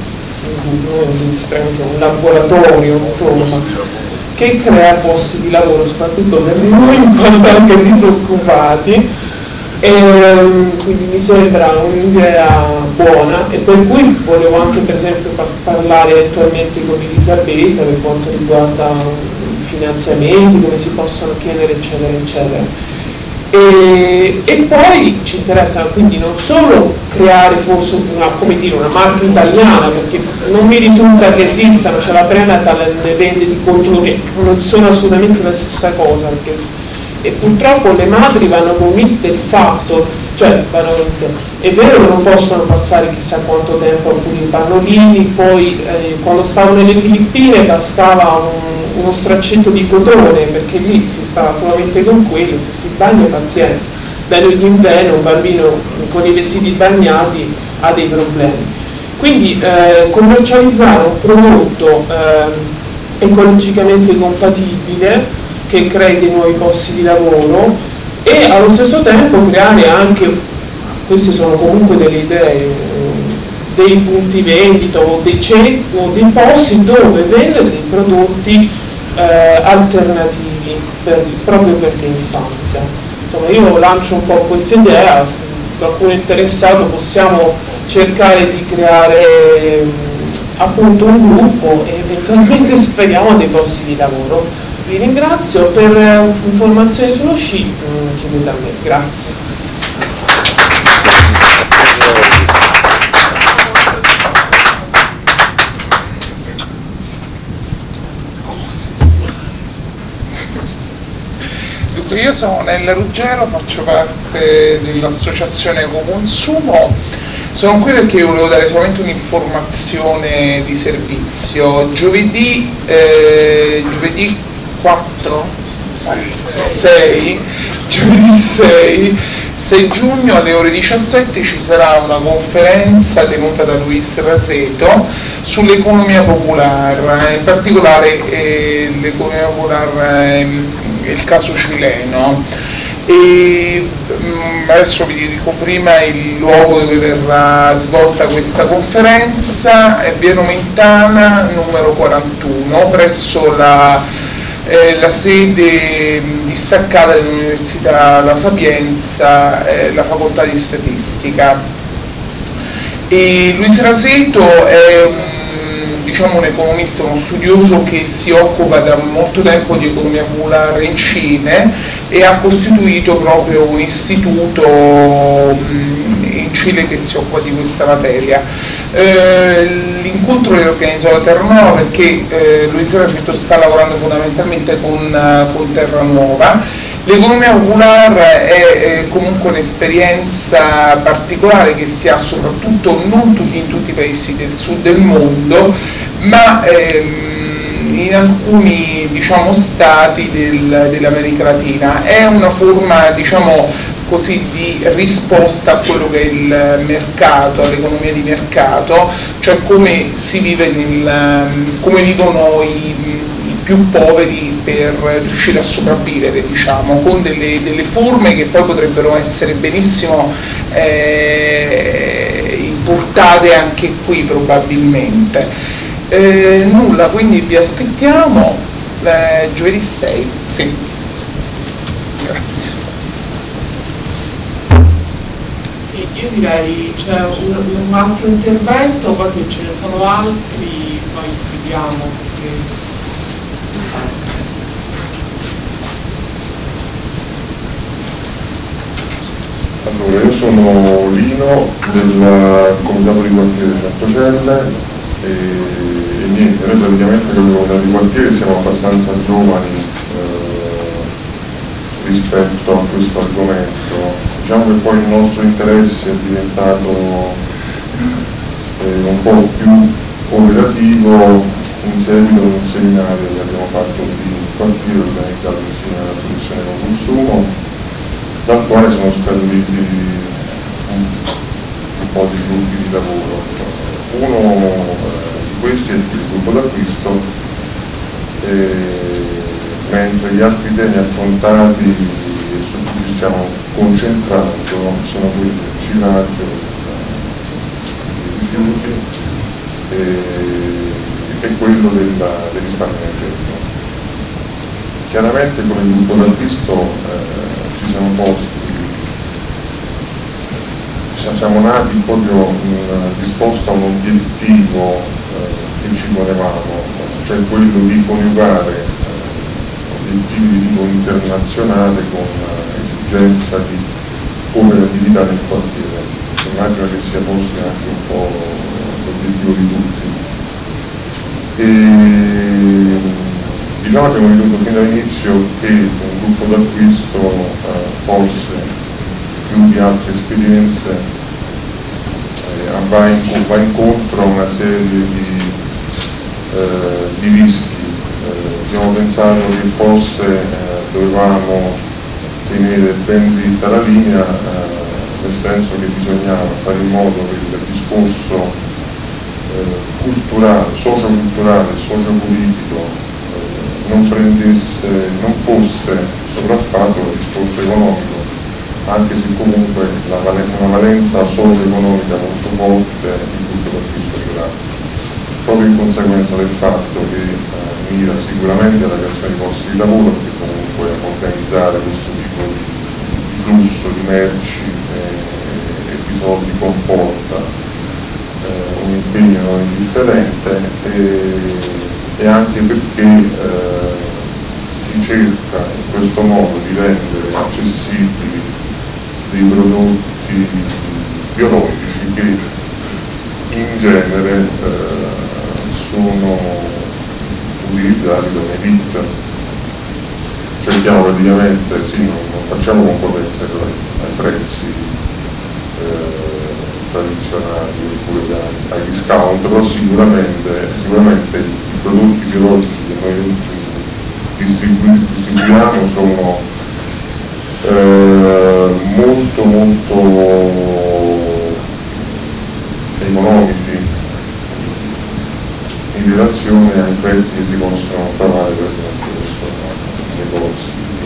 un laboratorio, insomma, che crea posti di lavoro soprattutto per noi, in quanto anche disoccupati. Quindi mi sembra un'idea buona, e per cui volevo anche per esempio parlare eventualmente con Elisabetta per quanto riguarda i finanziamenti, come si possono chiedere, eccetera eccetera. E poi ci interessa quindi non solo creare forse una marca italiana, perché non mi risulta che esistano, cioè la Prenatal ne vende di cotone, non sono assolutamente la stessa cosa, perché e purtroppo le madri vanno convinte del fatto, cioè è vero che non possono passare chissà quanto tempo a pulire i pannolini, poi quando stavano nelle Filippine bastava uno straccetto di cotone, perché lì si stava solamente con quello, se si bagna pazienza, bello d'inverno un bambino con i vestiti bagnati ha dei problemi. Quindi commercializzare un prodotto ecologicamente compatibile che crei dei nuovi posti di lavoro e allo stesso tempo creare anche, queste sono comunque delle idee, dei punti vendita o dei posti dove vendere dei prodotti alternativi proprio per l'infanzia. Insomma, io lancio un po' questa idea, se qualcuno è interessato possiamo cercare di creare appunto un gruppo e eventualmente speriamo dei posti di lavoro. Vi ringrazio, per informazioni sullo sci chiedete a me, grazie. Dunque, io sono Nella Ruggero, faccio parte dell'associazione Ecoconsumo. Sono qui perché volevo dare solamente un'informazione di servizio. Giovedì 6 giugno alle ore 17 ci sarà una conferenza tenuta da Luis Raseto sull'economia popolare, in particolare l'economia popolare, il caso cileno. E adesso vi dico prima il luogo dove verrà svolta questa conferenza: è Via Nomentana numero 41 presso la sede distaccata dell'Università La Sapienza, la facoltà di statistica. E Luis Raseto è un economista, uno studioso che si occupa da molto tempo di economia popolare in Cile e ha costituito proprio un istituto in Cile che si occupa di questa materia. L'incontro è organizzato a Terranova perché Luis Raseto sta lavorando fondamentalmente con Terranova. L'economia popolare è comunque un'esperienza particolare che si ha soprattutto non in tutti i paesi del sud del mondo, ma in alcuni stati dell'America Latina. È una forma così di risposta a quello che è il mercato, all'economia di mercato, cioè come si vive come vivono i più poveri per riuscire a sopravvivere, diciamo, con delle forme che poi potrebbero essere benissimo importate anche qui probabilmente. Nulla, quindi vi aspettiamo giovedì 6. Sì. Grazie. Sì, io direi c'è un altro intervento, poi se ce ne sono altri poi chiudiamo. Allora, io sono Lino del comitato di quartiere di Cattocelle e niente, noi praticamente come comitato di quartiere siamo abbastanza giovani rispetto a questo argomento. Diciamo che poi il nostro interesse è diventato un po' più operativo in seguito a un seminario che abbiamo fatto di quartiere organizzato insieme alla soluzione del consumo, dal quale sono scaturiti un po' di gruppi di lavoro. Uno di questi è il gruppo d'acquisto, mentre gli altri temi affrontati su cui ci stiamo concentrando sono quelli del riciclaggio, dei rifiuti e quello del risparmio energetico. Chiaramente come gruppo d'acquisto ci siamo posti, siamo nati proprio in risposta a un obiettivo che ci ponevamo, cioè quello di coniugare obiettivi di tipo internazionale con esigenza di operatività del quartiere. Immagino che sia forse anche un po' l'obiettivo di tutti. E diciamo che abbiamo ritenuto fin dall'inizio che un gruppo d'acquisto forse più di altre esperienze va incontro a una serie di rischi. Abbiamo pensato che forse dovevamo tenere ben dritta la linea, nel senso che bisognava fare in modo che il discorso culturale, socioculturale, sociopolitico non fosse sopraffatto dal discorso economico, anche se comunque una valenza socio-economica molto forte in tutto l'acquisto rurale, proprio in conseguenza del fatto che mira sicuramente alla creazione di posti di lavoro, perché comunque organizzare questo tipo di flusso di merci e di soldi comporta un impegno non indifferente e anche perché si cerca in questo modo di rendere accessibili dei prodotti biologici che in genere sono utilizzati da un'elite. Cerchiamo praticamente, sì, non facciamo concorrenza ai prezzi tradizionali oppure ai discount, però sicuramente i prodotti biologici che noi distribuiamo sono molto economici in relazione ai prezzi che si possono trovare per esempio nei negozi.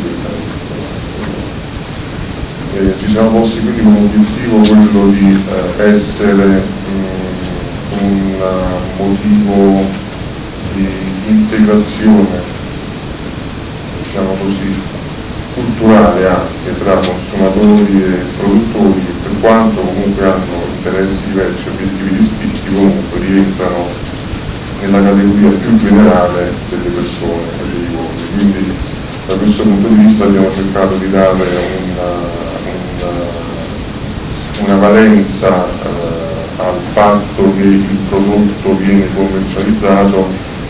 Ci siamo posti quindi come obiettivo quello di essere un motivo di integrazione, diciamo così, culturale anche tra consumatori e produttori, che per quanto comunque hanno interessi diversi, obiettivi distinti, comunque rientrano nella categoria più generale delle persone, degli uomini. Quindi da questo punto di vista abbiamo cercato di dare una valenza al fatto che il prodotto viene commercializzato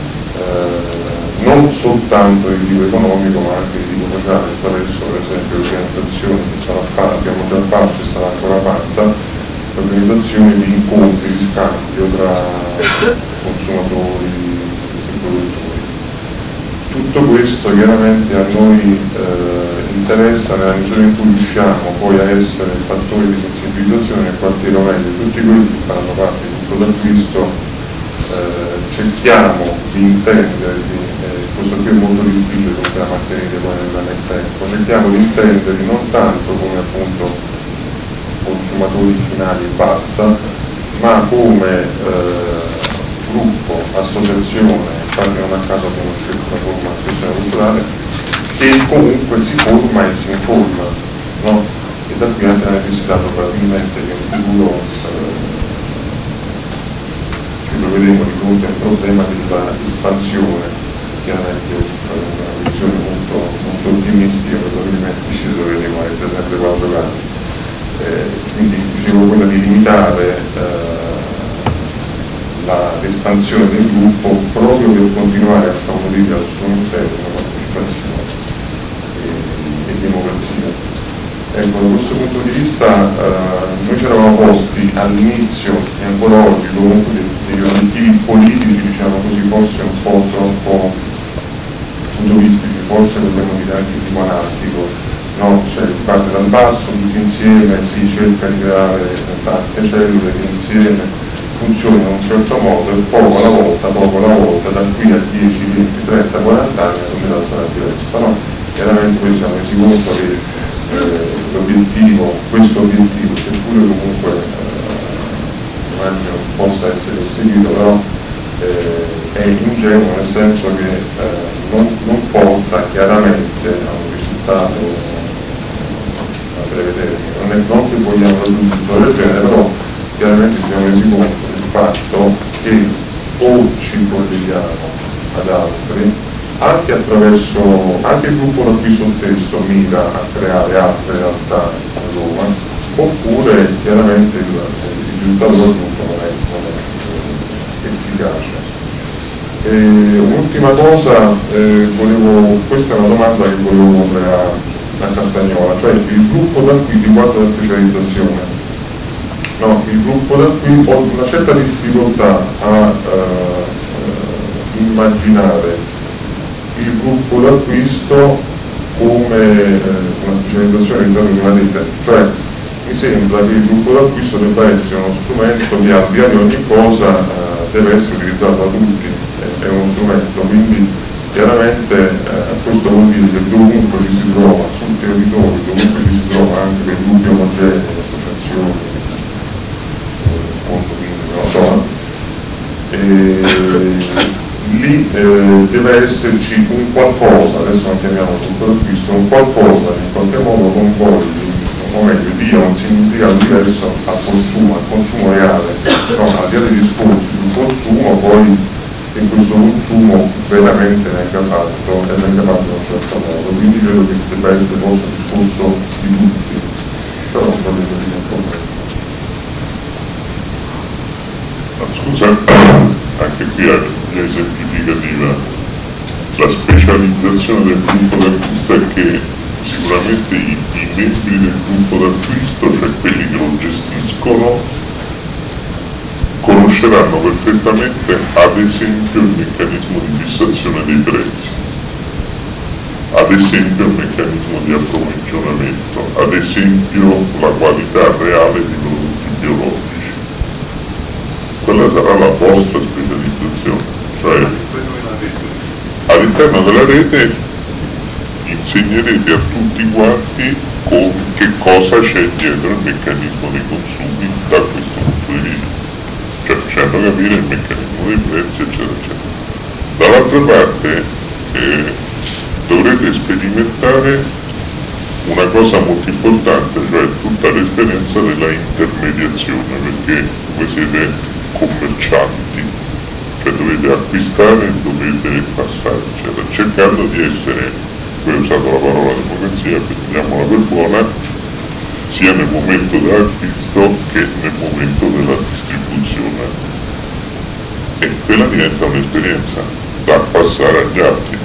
non soltanto di tipo economico ma anche di tipo sociale, attraverso per esempio l'organizzazione che abbiamo già fatto e sarà ancora fatta, l'organizzazione di incontri, di scambio tra consumatori e produttori. Tutto questo chiaramente a noi interessa nella misura in cui riusciamo poi a essere fattori di sensibilizzazione nel quartiere, o meglio tutti quelli che fanno parte di tutto l'acquisto cerchiamo di intendere, di questo qui è molto difficile da mantenere poi nel tempo. Cerchiamo di intenderli non tanto come appunto consumatori finali e basta, ma come gruppo, associazione, infatti non a caso abbiamo scelto la forma associazione culturale, che comunque si forma e si informa, no? E da qui anche la necessità probabilmente che in futuro ci troveremo di fronte a un problema dell'espansione, chiaramente una visione molto ottimistica, probabilmente ci troveremo a essere sempre 4 gradi. Quindi dicevo quella di limitare l'espansione del gruppo proprio per continuare a favorire al suo interno partecipazione e democrazia. Ecco, da questo punto di vista noi ci eravamo posti all'inizio e ancora oggi comunque degli obiettivi politici, diciamo così, forse un po' troppo futuristici, forse potremmo dire anche tipo anarchico, no? Cioè si parte dal basso, tutti insieme, si cerca di creare tante cellule che insieme funzionano in un certo modo e poco alla volta, da qui a 10, 20, 30, 40 anni la società sarà diversa, no? Chiaramente noi siamo resi conto che questo obiettivo, seppure comunque immagino possa essere seguito, però è ingenuo nel senso che non porta chiaramente a un risultato a breve termine. Non che vogliamo raggiungere del genere, però chiaramente ci siamo resi conto del fatto che o ci colleghiamo ad altri, anche il gruppo d'acquisto stesso mira a creare altre realtà a Roma, oppure chiaramente il risultato del gruppo non è efficace. Un'ultima cosa, questa è una domanda che volevo porre a Castagnola, cioè il gruppo d'acquisto riguardo la specializzazione. No, il gruppo d'acquisto ho una certa difficoltà a immaginare il gruppo d'acquisto come una specializzazione all'interno di una rete, cioè mi sembra che il gruppo d'acquisto debba essere uno strumento che al di là di ogni cosa deve essere utilizzato da tutti, è uno strumento, quindi chiaramente questo vuol dire che dovunque ci si trova, sul territorio, dovunque ci si trova, anche per gruppi omogenei, associazioni, condomini, non lo so, lì deve esserci un qualcosa, adesso non chiamiamo gruppo d'acquisto, un qualcosa che in qualche modo concordi, o meglio, dia un significato diverso al consumo reale, no, al di là dei discorsi sul consumo, poi che questo consumo veramente venga fatto e venga fatto in un certo modo, quindi credo che debba essere forse un discorso di tutti, però non voglio dire un po'. Scusa, anche qui è esemplificativa. La specializzazione del gruppo d'acquisto è che sicuramente i membri del gruppo d'acquisto, cioè quelli che lo gestiscono, conosceranno perfettamente ad esempio il meccanismo di fissazione dei prezzi, ad esempio il meccanismo di approvvigionamento, ad esempio la qualità reale dei prodotti biologici. Quella sarà la vostra specializzazione, cioè all'interno della rete insegnerete a tutti quanti che cosa c'è dietro il meccanismo dei consumi da questo punto di vista, cioè facendo capire il meccanismo dei prezzi eccetera eccetera. Dall'altra parte dovrete sperimentare una cosa molto importante, cioè tutta l'esperienza della intermediazione, perché voi siete commercianti, cioè dovete acquistare, dovete passare, eccetera, cercando di essere, voi ho usato la parola democrazia, prendiamola per buona, sia nel momento dell'acquisto che nel momento della distribuzione. E quella diventa un'esperienza da passare agli altri.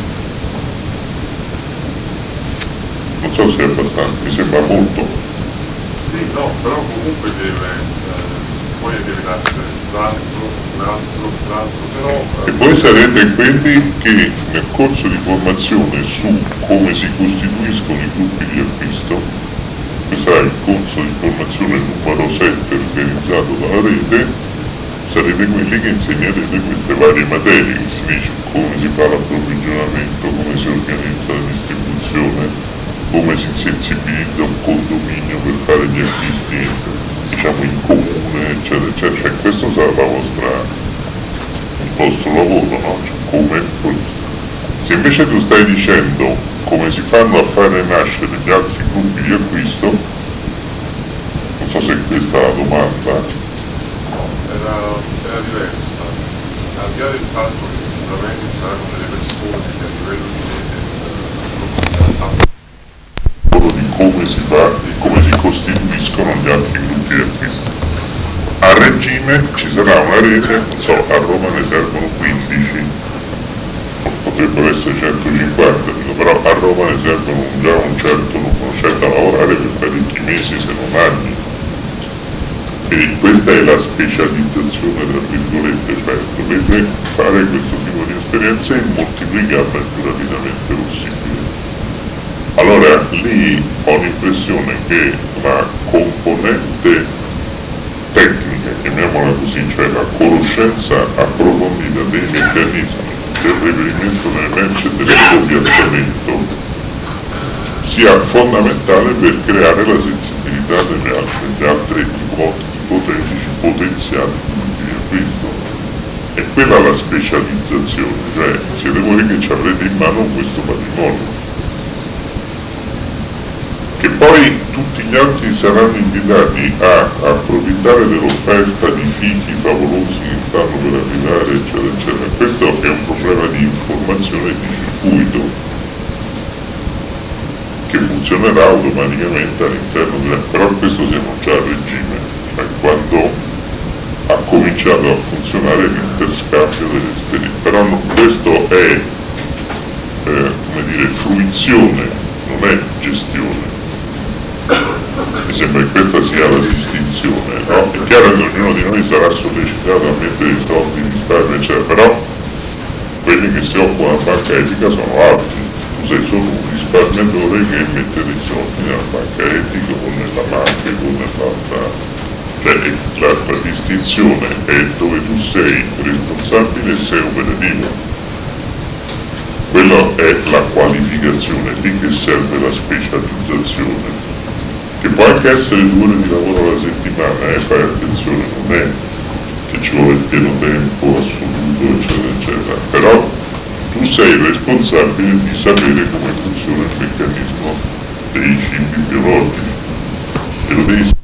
Non so se è abbastanza, mi sembra molto. Sì, no, però comunque poi deve darsi l'altro, però... E voi sarete quelli che nel corso di formazione su come si costituiscono i gruppi di acquisto, questo sarà il corso di formazione numero 7 organizzato dalla rete, sarete quelli che insegnerete queste varie materie, che si dice come si fa l'approvvigionamento, come si organizza la distribuzione, come si sensibilizza un condominio per fare gli acquisti, diciamo, in comune, eccetera, eccetera. Cioè, questo sarà il vostro lavoro, no? Cioè, se invece tu stai dicendo come si fanno a fare nascere gli altri gruppi di acquisto, non so se questa è la domanda. Era diversa, al di là del fatto che sicuramente ci saranno delle persone che a livello di come si fa e come si costituiscono gli altri gruppi di acquisto. A regime ci sarà una rete, non so, a Roma ne servono 15, potrebbero essere 150, però a Roma ne servono già un certo numero, c'è da lavorare per parecchi mesi se non anni. E questa è la specializzazione, tra virgolette, cioè dovete fare questo tipo di esperienze e moltiplicarla il più rapidamente possibile. Allora lì ho l'impressione che la componente tecnica, chiamiamola così, cioè la conoscenza approfondita dei meccanismi del reperimento delle merci e dell'appropriamento sia fondamentale per creare la sensibilità delle altre ipotetici potenziali punti di acquisto. E quella è la specializzazione, cioè siete voi che ci avrete in mano questo patrimonio. Che poi tutti gli altri saranno invitati a approfittare dell'offerta di fichi favolosi che stanno per arrivare, eccetera, eccetera. Questo è un problema di informazione e di circuito che funzionerà automaticamente all'interno però questo siamo già a regime, cioè quando ha cominciato a funzionare l'interscambio delle esperienze. Però questo è, come dire, fruizione, non è gestione. Mi sembra che questa sia la distinzione, no? È chiaro che ognuno di noi sarà sollecitato a mettere i soldi, risparmio, eccetera, però quelli che si occupano della banca etica sono altri. Tu sei solo un risparmiatore che mette dei soldi nella banca etica o nella banca o nell'altra. Cioè la distinzione è dove tu sei responsabile e sei operativo. Quella è la qualificazione, lì che serve la specializzazione. Che può anche essere 2 ore di lavoro alla settimana, fai attenzione, non è che ci vuole il pieno tempo assoluto, eccetera, eccetera, però tu sei responsabile di sapere come funziona il meccanismo dei cibi biologici e lo devi